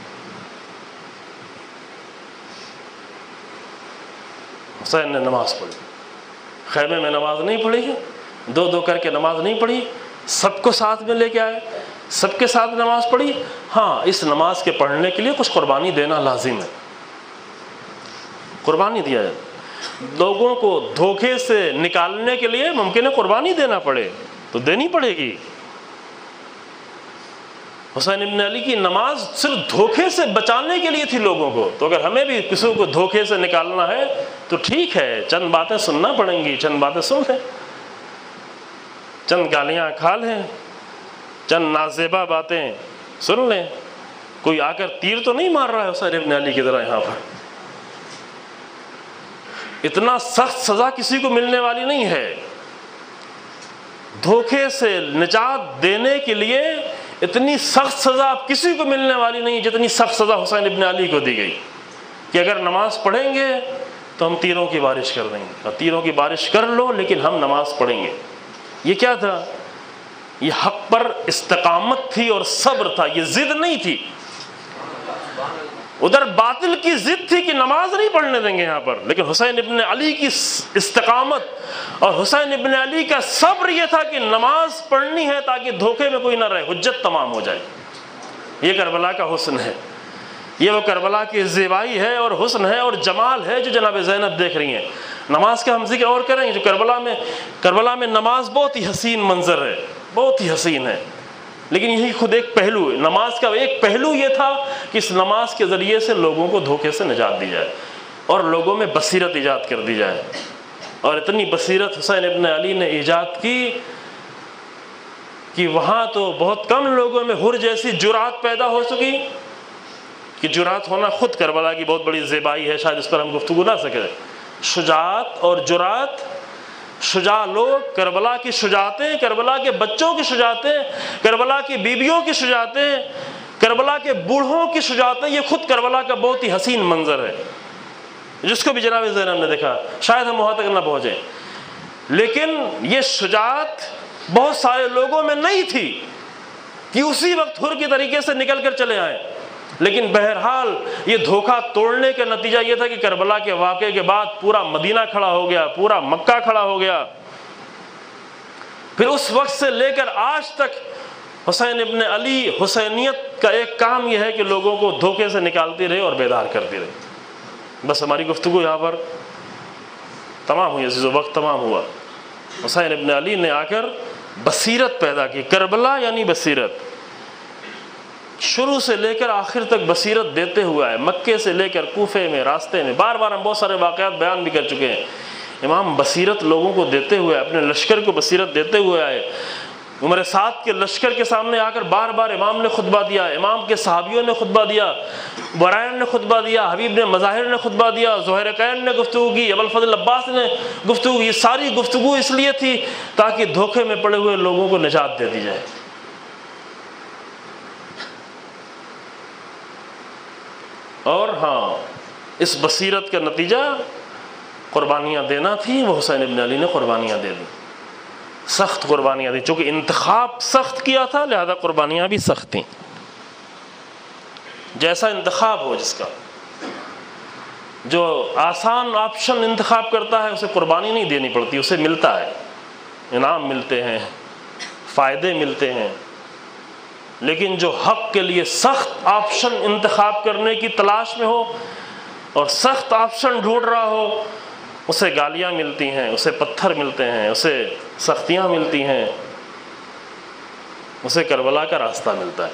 حسین نے نماز پڑھی، خیمے میں نماز نہیں پڑھی، دو دو کر کے نماز نہیں پڑھی، سب کو ساتھ میں لے کے آئے، سب کے ساتھ نماز پڑھی۔ ہاں، اس نماز کے پڑھنے کے لیے کچھ قربانی دینا لازم ہے، قربانی دیا جائے۔ لوگوں کو دھوکے سے نکالنے کے لیے ممکن ہے قربانی دینا پڑے تو دینی پڑے گی۔ حسین ابن علی کی نماز صرف دھوکے سے بچانے کے لیے تھی لوگوں کو، تو اگر ہمیں بھی کسی کو دھوکے سے نکالنا ہے تو ٹھیک ہے، چند باتیں سننا پڑیں گی، چند باتیں سن لیں، چند گالیاں کھا لیں، چند نازیبا باتیں سن لیں۔ کوئی آ کر تیر تو نہیں مار رہا ہے حسین ابن علی کی طرح یہاں پر، اتنا سخت سزا کسی کو ملنے والی نہیں ہے. دھوکے سے نجات دینے کے لیے اتنی سخت سزا اب کسی کو ملنے والی نہیں جتنی سخت سزا حسین ابن علی کو دی گئی کہ اگر نماز پڑھیں گے تو ہم تیروں کی بارش کر دیں گے. تیروں کی بارش کر لو لیکن ہم نماز پڑھیں گے. یہ کیا تھا؟ یہ حق پر استقامت تھی اور صبر تھا. یہ ضد نہیں تھی. ادھر باطل کی ضد تھی کہ نماز نہیں پڑھنے دیں گے یہاں پر، لیکن حسین ابن علی کی استقامت اور حسین ابن علی کا صبر یہ تھا کہ نماز پڑھنی ہے تاکہ دھوکے میں کوئی نہ رہے، حجت تمام ہو جائے. یہ کربلا کا حسن ہے. یہ وہ کربلا کی زیبائی ہے اور حسن ہے اور جمال ہے جو جناب زینب دیکھ رہی ہیں. نماز کا ہم ذکر اور کریں گے. جو کربلا میں کربلا میں نماز بہت ہی حسین منظر ہے، بہت ہی حسین ہے، لیکن یہی خود ایک پہلو ہے. نماز کا ایک پہلو یہ تھا کہ اس نماز کے ذریعے سے لوگوں کو دھوکے سے نجات دی جائے اور لوگوں میں بصیرت ایجاد کر دی جائے. اور اتنی بصیرت حسین ابن علی نے ایجاد کی کہ وہاں تو بہت کم لوگوں میں حر جیسی جرات پیدا ہو سکی. کہ جرات ہونا خود کربلا کی بہت بڑی زیبائی ہے، شاید اس پر ہم گفتگو نہ سکیں. شجاعت اور جرات، شجاع لوگ، کربلا کی شجاعتیں، کربلا کے بچوں کی شجاعتیں، کربلا کی بیویوں کی شجاعتیں، کربلا کے بوڑھوں کی شجاعتیں، یہ خود کربلا کا بہت ہی حسین منظر ہے جس کو بھی جناب زینب نے دیکھا. شاید ہم وہاں تک نہ پہنچے، لیکن یہ شجاعت بہت سارے لوگوں میں نہیں تھی کہ اسی وقت حر کے طریقے سے نکل کر چلے آئے. لیکن بہرحال یہ دھوکہ توڑنے کا نتیجہ یہ تھا کہ کربلا کے واقعے کے بعد پورا مدینہ کھڑا ہو گیا، پورا مکہ کھڑا ہو گیا. پھر اس وقت سے لے کر آج تک حسین ابن علی حسینیت کا ایک کام یہ ہے کہ لوگوں کو دھوکے سے نکالتی رہے اور بیدار کرتی رہے. بس ہماری گفتگو یہاں پر تمام ہوئی عزیزو، وقت تمام ہوا. حسین ابن علی نے آ کر بصیرت پیدا کی. کربلا یعنی بصیرت، شروع سے لے کر آخر تک بصیرت دیتے ہوئے آئے. مکے سے لے کر کوفے میں، راستے میں بار بار ہم بہت سارے واقعات بیان بھی کر چکے ہیں. امام بصیرت لوگوں کو دیتے ہوئے، اپنے لشکر کو بصیرت دیتے ہوئے آئے. عمر سعد کے لشکر کے سامنے آ کر بار بار امام نے خطبہ دیا، امام کے صحابیوں نے خطبہ دیا، برائن نے خطبہ دیا، حبیب نے مظاہر نے خطبہ دیا، زہیر قین نے گفتگو کی، ابوالفضل عباس نے گفتگو کی. یہ ساری گفتگو اس لیے تھی تاکہ دھوکے میں پڑے ہوئے لوگوں کو نجات دے دی جائے. اور ہاں، اس بصیرت کا نتیجہ قربانیاں دینا تھی. وہ حسین ابن علی نے قربانیاں دے دی، سخت قربانیاں دی. چونکہ انتخاب سخت کیا تھا لہذا قربانیاں بھی سخت تھیں. جیسا انتخاب ہو جس کا، جو آسان آپشن انتخاب کرتا ہے اسے قربانی نہیں دینی پڑتی، اسے ملتا ہے، انعام ملتے ہیں، فائدے ملتے ہیں. لیکن جو حق کے لیے سخت آپشن انتخاب کرنے کی تلاش میں ہو اور سخت آپشن ڈھونڈ رہا ہو، اسے گالیاں ملتی ہیں، اسے پتھر ملتے ہیں، اسے سختیاں ملتی ہیں، اسے کربلا کا راستہ ملتا ہے.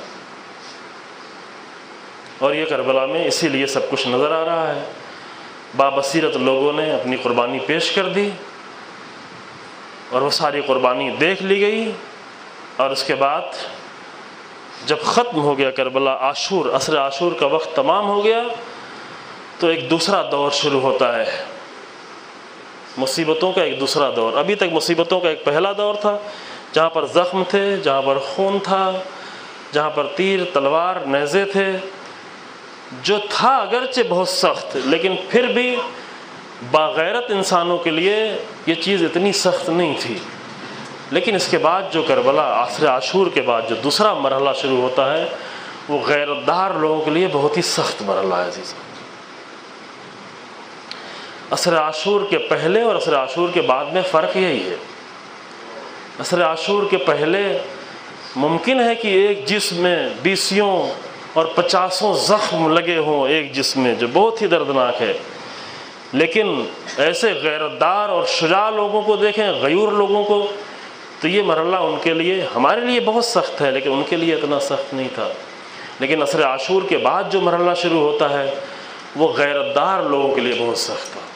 اور یہ کربلا میں اسی لیے سب کچھ نظر آ رہا ہے. بابصیرت لوگوں نے اپنی قربانی پیش کر دی اور وہ ساری قربانی دیکھ لی گئی. اور اس کے بعد جب ختم ہو گیا کربلا، عاشور، عصر عاشور کا وقت تمام ہو گیا، تو ایک دوسرا دور شروع ہوتا ہے، مصیبتوں کا ایک دوسرا دور. ابھی تک مصیبتوں کا ایک پہلا دور تھا جہاں پر زخم تھے، جہاں پر خون تھا، جہاں پر تیر، تلوار، نیزے تھے، جو تھا اگرچہ بہت سخت، لیکن پھر بھی باغیرت انسانوں کے لیے یہ چیز اتنی سخت نہیں تھی. لیکن اس کے بعد جو کربلا، عصر عاشور کے بعد جو دوسرا مرحلہ شروع ہوتا ہے، وہ غیرت دار لوگوں کے لیے بہت ہی سخت مرحلہ ہے عزیز. عصر عاشور کے پہلے اور عصر عاشور کے بعد میں فرق یہی ہے. عصر عاشور کے پہلے ممکن ہے کہ ایک جسم میں بیسیوں اور پچاسوں زخم لگے ہوں ایک جسم میں، جو بہت ہی دردناک ہے. لیکن ایسے غیرت دار اور شجاع لوگوں کو دیکھیں، غیور لوگوں کو، تو یہ مرحلہ ان کے لیے، ہمارے لیے بہت سخت ہے لیکن ان کے لیے اتنا سخت نہیں تھا. لیکن عصر عاشور کے بعد جو مرحلہ شروع ہوتا ہے وہ غیرت دار لوگوں کے لیے بہت سخت تھا.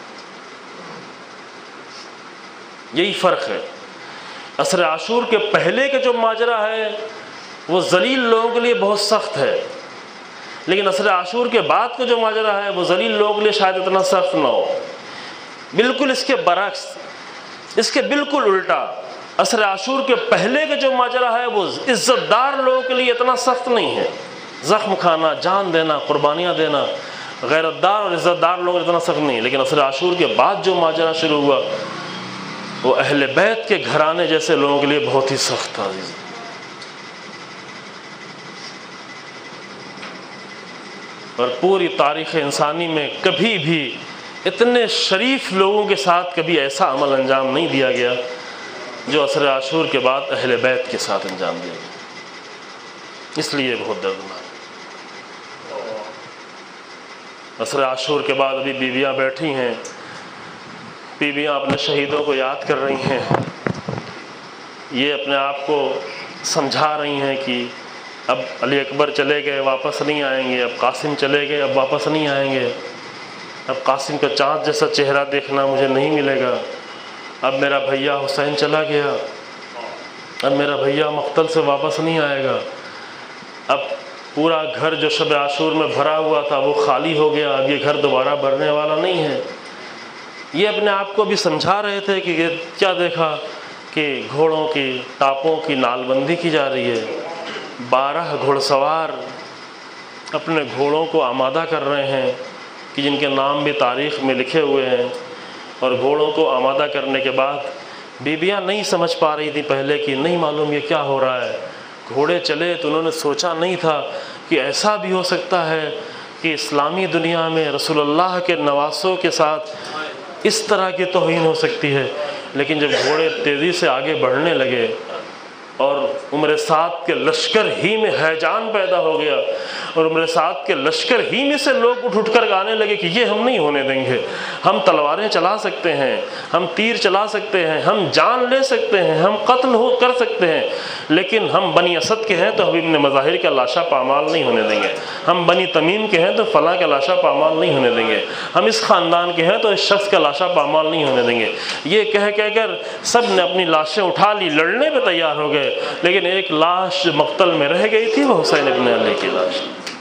یہی فرق ہے. عصر عاشور کے پہلے کا جو ماجرا ہے وہ ذلیل لوگوں کے لیے بہت سخت ہے، لیکن عصر عاشور کے بعد کا جو ماجرا ہے وہ ذلیل لوگوں کے لیے شاید اتنا سخت نہ ہو. بالکل اس کے برعکس، اس کے بالکل الٹا، عصر عاشور کے پہلے کا جو ماجرا ہے وہ عزت دار لوگوں کے لیے اتنا سخت نہیں ہے۔ زخم کھانا، جان دینا، قربانیاں دینا غیرت دار اور عزت دار لوگوں اتنا سخت نہیں، لیکن عصر عاشور کے بعد جو ماجرا شروع ہوا وہ اہل بیت کے گھرانے جیسے لوگوں کے لیے بہت ہی سخت تھا۔ عزیز، اور پوری تاریخ انسانی میں کبھی بھی اتنے شریف لوگوں کے ساتھ کبھی ایسا عمل انجام نہیں دیا گیا جو عصر عاشور کے بعد اہل بیت کے ساتھ انجام دیا گیا، اس لیے بہت دردناک۔ عصر عاشور کے بعد ابھی بیویاں بیٹھی ہیں، بیویاں اپنے شہیدوں کو یاد کر رہی ہیں، یہ اپنے آپ کو سمجھا رہی ہیں کہ اب علی اکبر چلے گئے واپس نہیں آئیں گے، اب قاسم چلے گئے اب واپس نہیں آئیں گے، اب قاسم کا چاند جیسا چہرہ دیکھنا مجھے نہیں ملے گا، اب میرا بھیا حسین چلا گیا، اب میرا بھیا مقتل سے واپس نہیں آئے گا، اب پورا گھر جو شب عاشور میں بھرا ہوا تھا وہ خالی ہو گیا، اب یہ گھر دوبارہ بھرنے والا نہیں ہے۔ یہ اپنے آپ کو بھی سمجھا رہے تھے کہ یہ کیا دیکھا کہ گھوڑوں کی، ٹاپوں کی نال بندی کی جا رہی ہے، بارہ گھوڑ سوار اپنے گھوڑوں کو آمادہ کر رہے ہیں کہ جن کے نام بھی تاریخ میں لکھے ہوئے ہیں، اور گھوڑوں کو آمادہ کرنے کے بعد بیویاں نہیں سمجھ پا رہی تھی پہلے کہ نہیں معلوم یہ کیا ہو رہا ہے۔ گھوڑے چلے تو انہوں نے سوچا نہیں تھا کہ ایسا بھی ہو سکتا ہے کہ اسلامی دنیا میں رسول اللہ کے نواسوں کے ساتھ اس طرح کی توہین ہو سکتی ہے، لیکن جب گھوڑے تیزی سے آگے بڑھنے لگے اور عمر سعد کے لشکر ہی میں ہیجان پیدا ہو گیا، اور عمر سعد کے لشکر ہی میں سے لوگ اٹھ اٹھ کر گانے لگے کہ یہ ہم نہیں ہونے دیں گے، ہم تلواریں چلا سکتے ہیں، ہم تیر چلا سکتے ہیں، ہم جان لے سکتے ہیں، ہم قتل ہو کر سکتے ہیں، لیکن ہم بنی اسد کے ہیں تو ہم ابن مظاہر کا لاشا پامال نہیں ہونے دیں گے، ہم بنی تمیم کے ہیں تو فلاں کا لاشا پامال نہیں ہونے دیں گے، ہم اس خاندان کے ہیں تو اس شخص کا لاشا پامال نہیں ہونے دیں گے۔ یہ کہہ کہہ کر سب نے اپنی لاشیں اٹھا لی، لڑنے پہ تیار ہو گئے، لیکن ایک لاش مقتل میں رہ گئی تھی، وہ حسین ابن علی کی لاش۔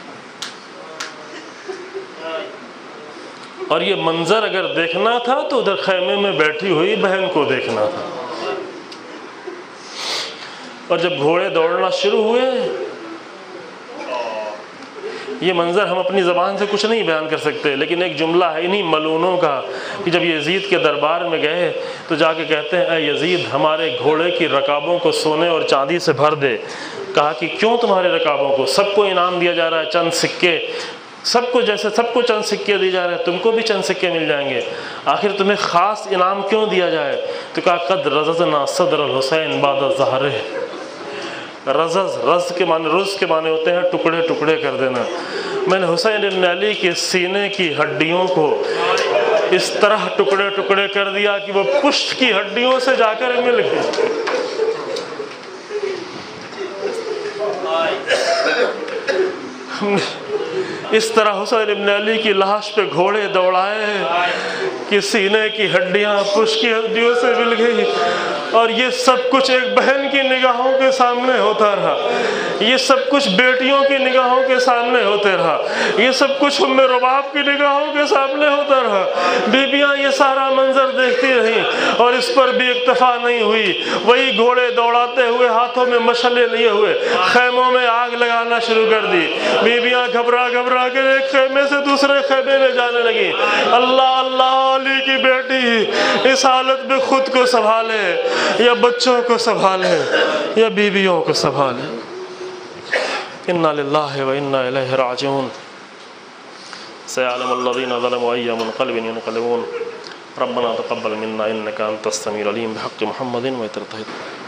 اور یہ منظر اگر دیکھنا تھا تو ادھر خیمے میں بیٹھی ہوئی بہن کو دیکھنا تھا۔ اور جب گھوڑے دوڑنا شروع ہوئے، یہ منظر ہم اپنی زبان سے کچھ نہیں بیان کر سکتے، لیکن ایک جملہ ہے انہی ملعونوں کا کہ جب یزید کے دربار میں گئے تو جا کے کہتے ہیں اے یزید ہمارے گھوڑے کی رکابوں کو سونے اور چاندی سے بھر دے۔ کہا کہ کیوں تمہارے رکابوں کو؟ سب کو انعام دیا جا رہا ہے، چند سکے، سب کو جیسے سب کو چند سکے دیے جا رہے ہیں، تم کو بھی چند سکے مل جائیں گے، آخر تمہیں خاص انعام کیوں دیا جائے؟ تو کہا قد رززنا صدر الحسین بعد ظہرہ۔ رزز رز کے معنی رز کے معنی ہوتے ہیں ٹکڑے ٹکڑے کر دینا۔ میں نے حسین ابن علی کے سینے کی ہڈیوں کو اس طرح ٹکڑے ٹکڑے کر دیا کہ وہ پشت کی ہڈیوں سے جا کر مل گئے۔ ہم نے اس طرح حسین ابن علی کی لاش پہ گھوڑے دوڑائے کہ سینے کی ہڈیاں پشت کی ہڈیوں سے مل گئی، اور یہ سب کچھ ایک بہن کی نگاہوں کے سامنے ہوتا رہا، یہ سب کچھ بیٹیوں کی نگاہوں کے سامنے ہوتے رہا، یہ سب کچھ ام رباب کی نگاہوں کے سامنے ہوتا رہا۔ بیبیاں یہ سارا منظر دیکھتی رہیں، اور اس پر بھی اکتفا نہیں ہوئی، وہی گھوڑے دوڑاتے ہوئے ہاتھوں میں مشعلیں لیے ہوئے خیموں میں آگ لگانا شروع کر دی۔ بیبیاں گھبرا گھبرا کر ایک خیمے سے دوسرے خیمے میں جانے لگی۔ اللہ اللہ، علی کی بیٹی اس حالت میں خود کو سنبھالے یا بچوں کو سنبھالے یا بیویوں کو سنبھالے۔ انا للہ و انا الیہ راجعون۔ سیعلم الذین ظلموا ای منقلب ینقلبون۔ ربنا تقبل منا انک انت السمیع العلیم بحق محمد و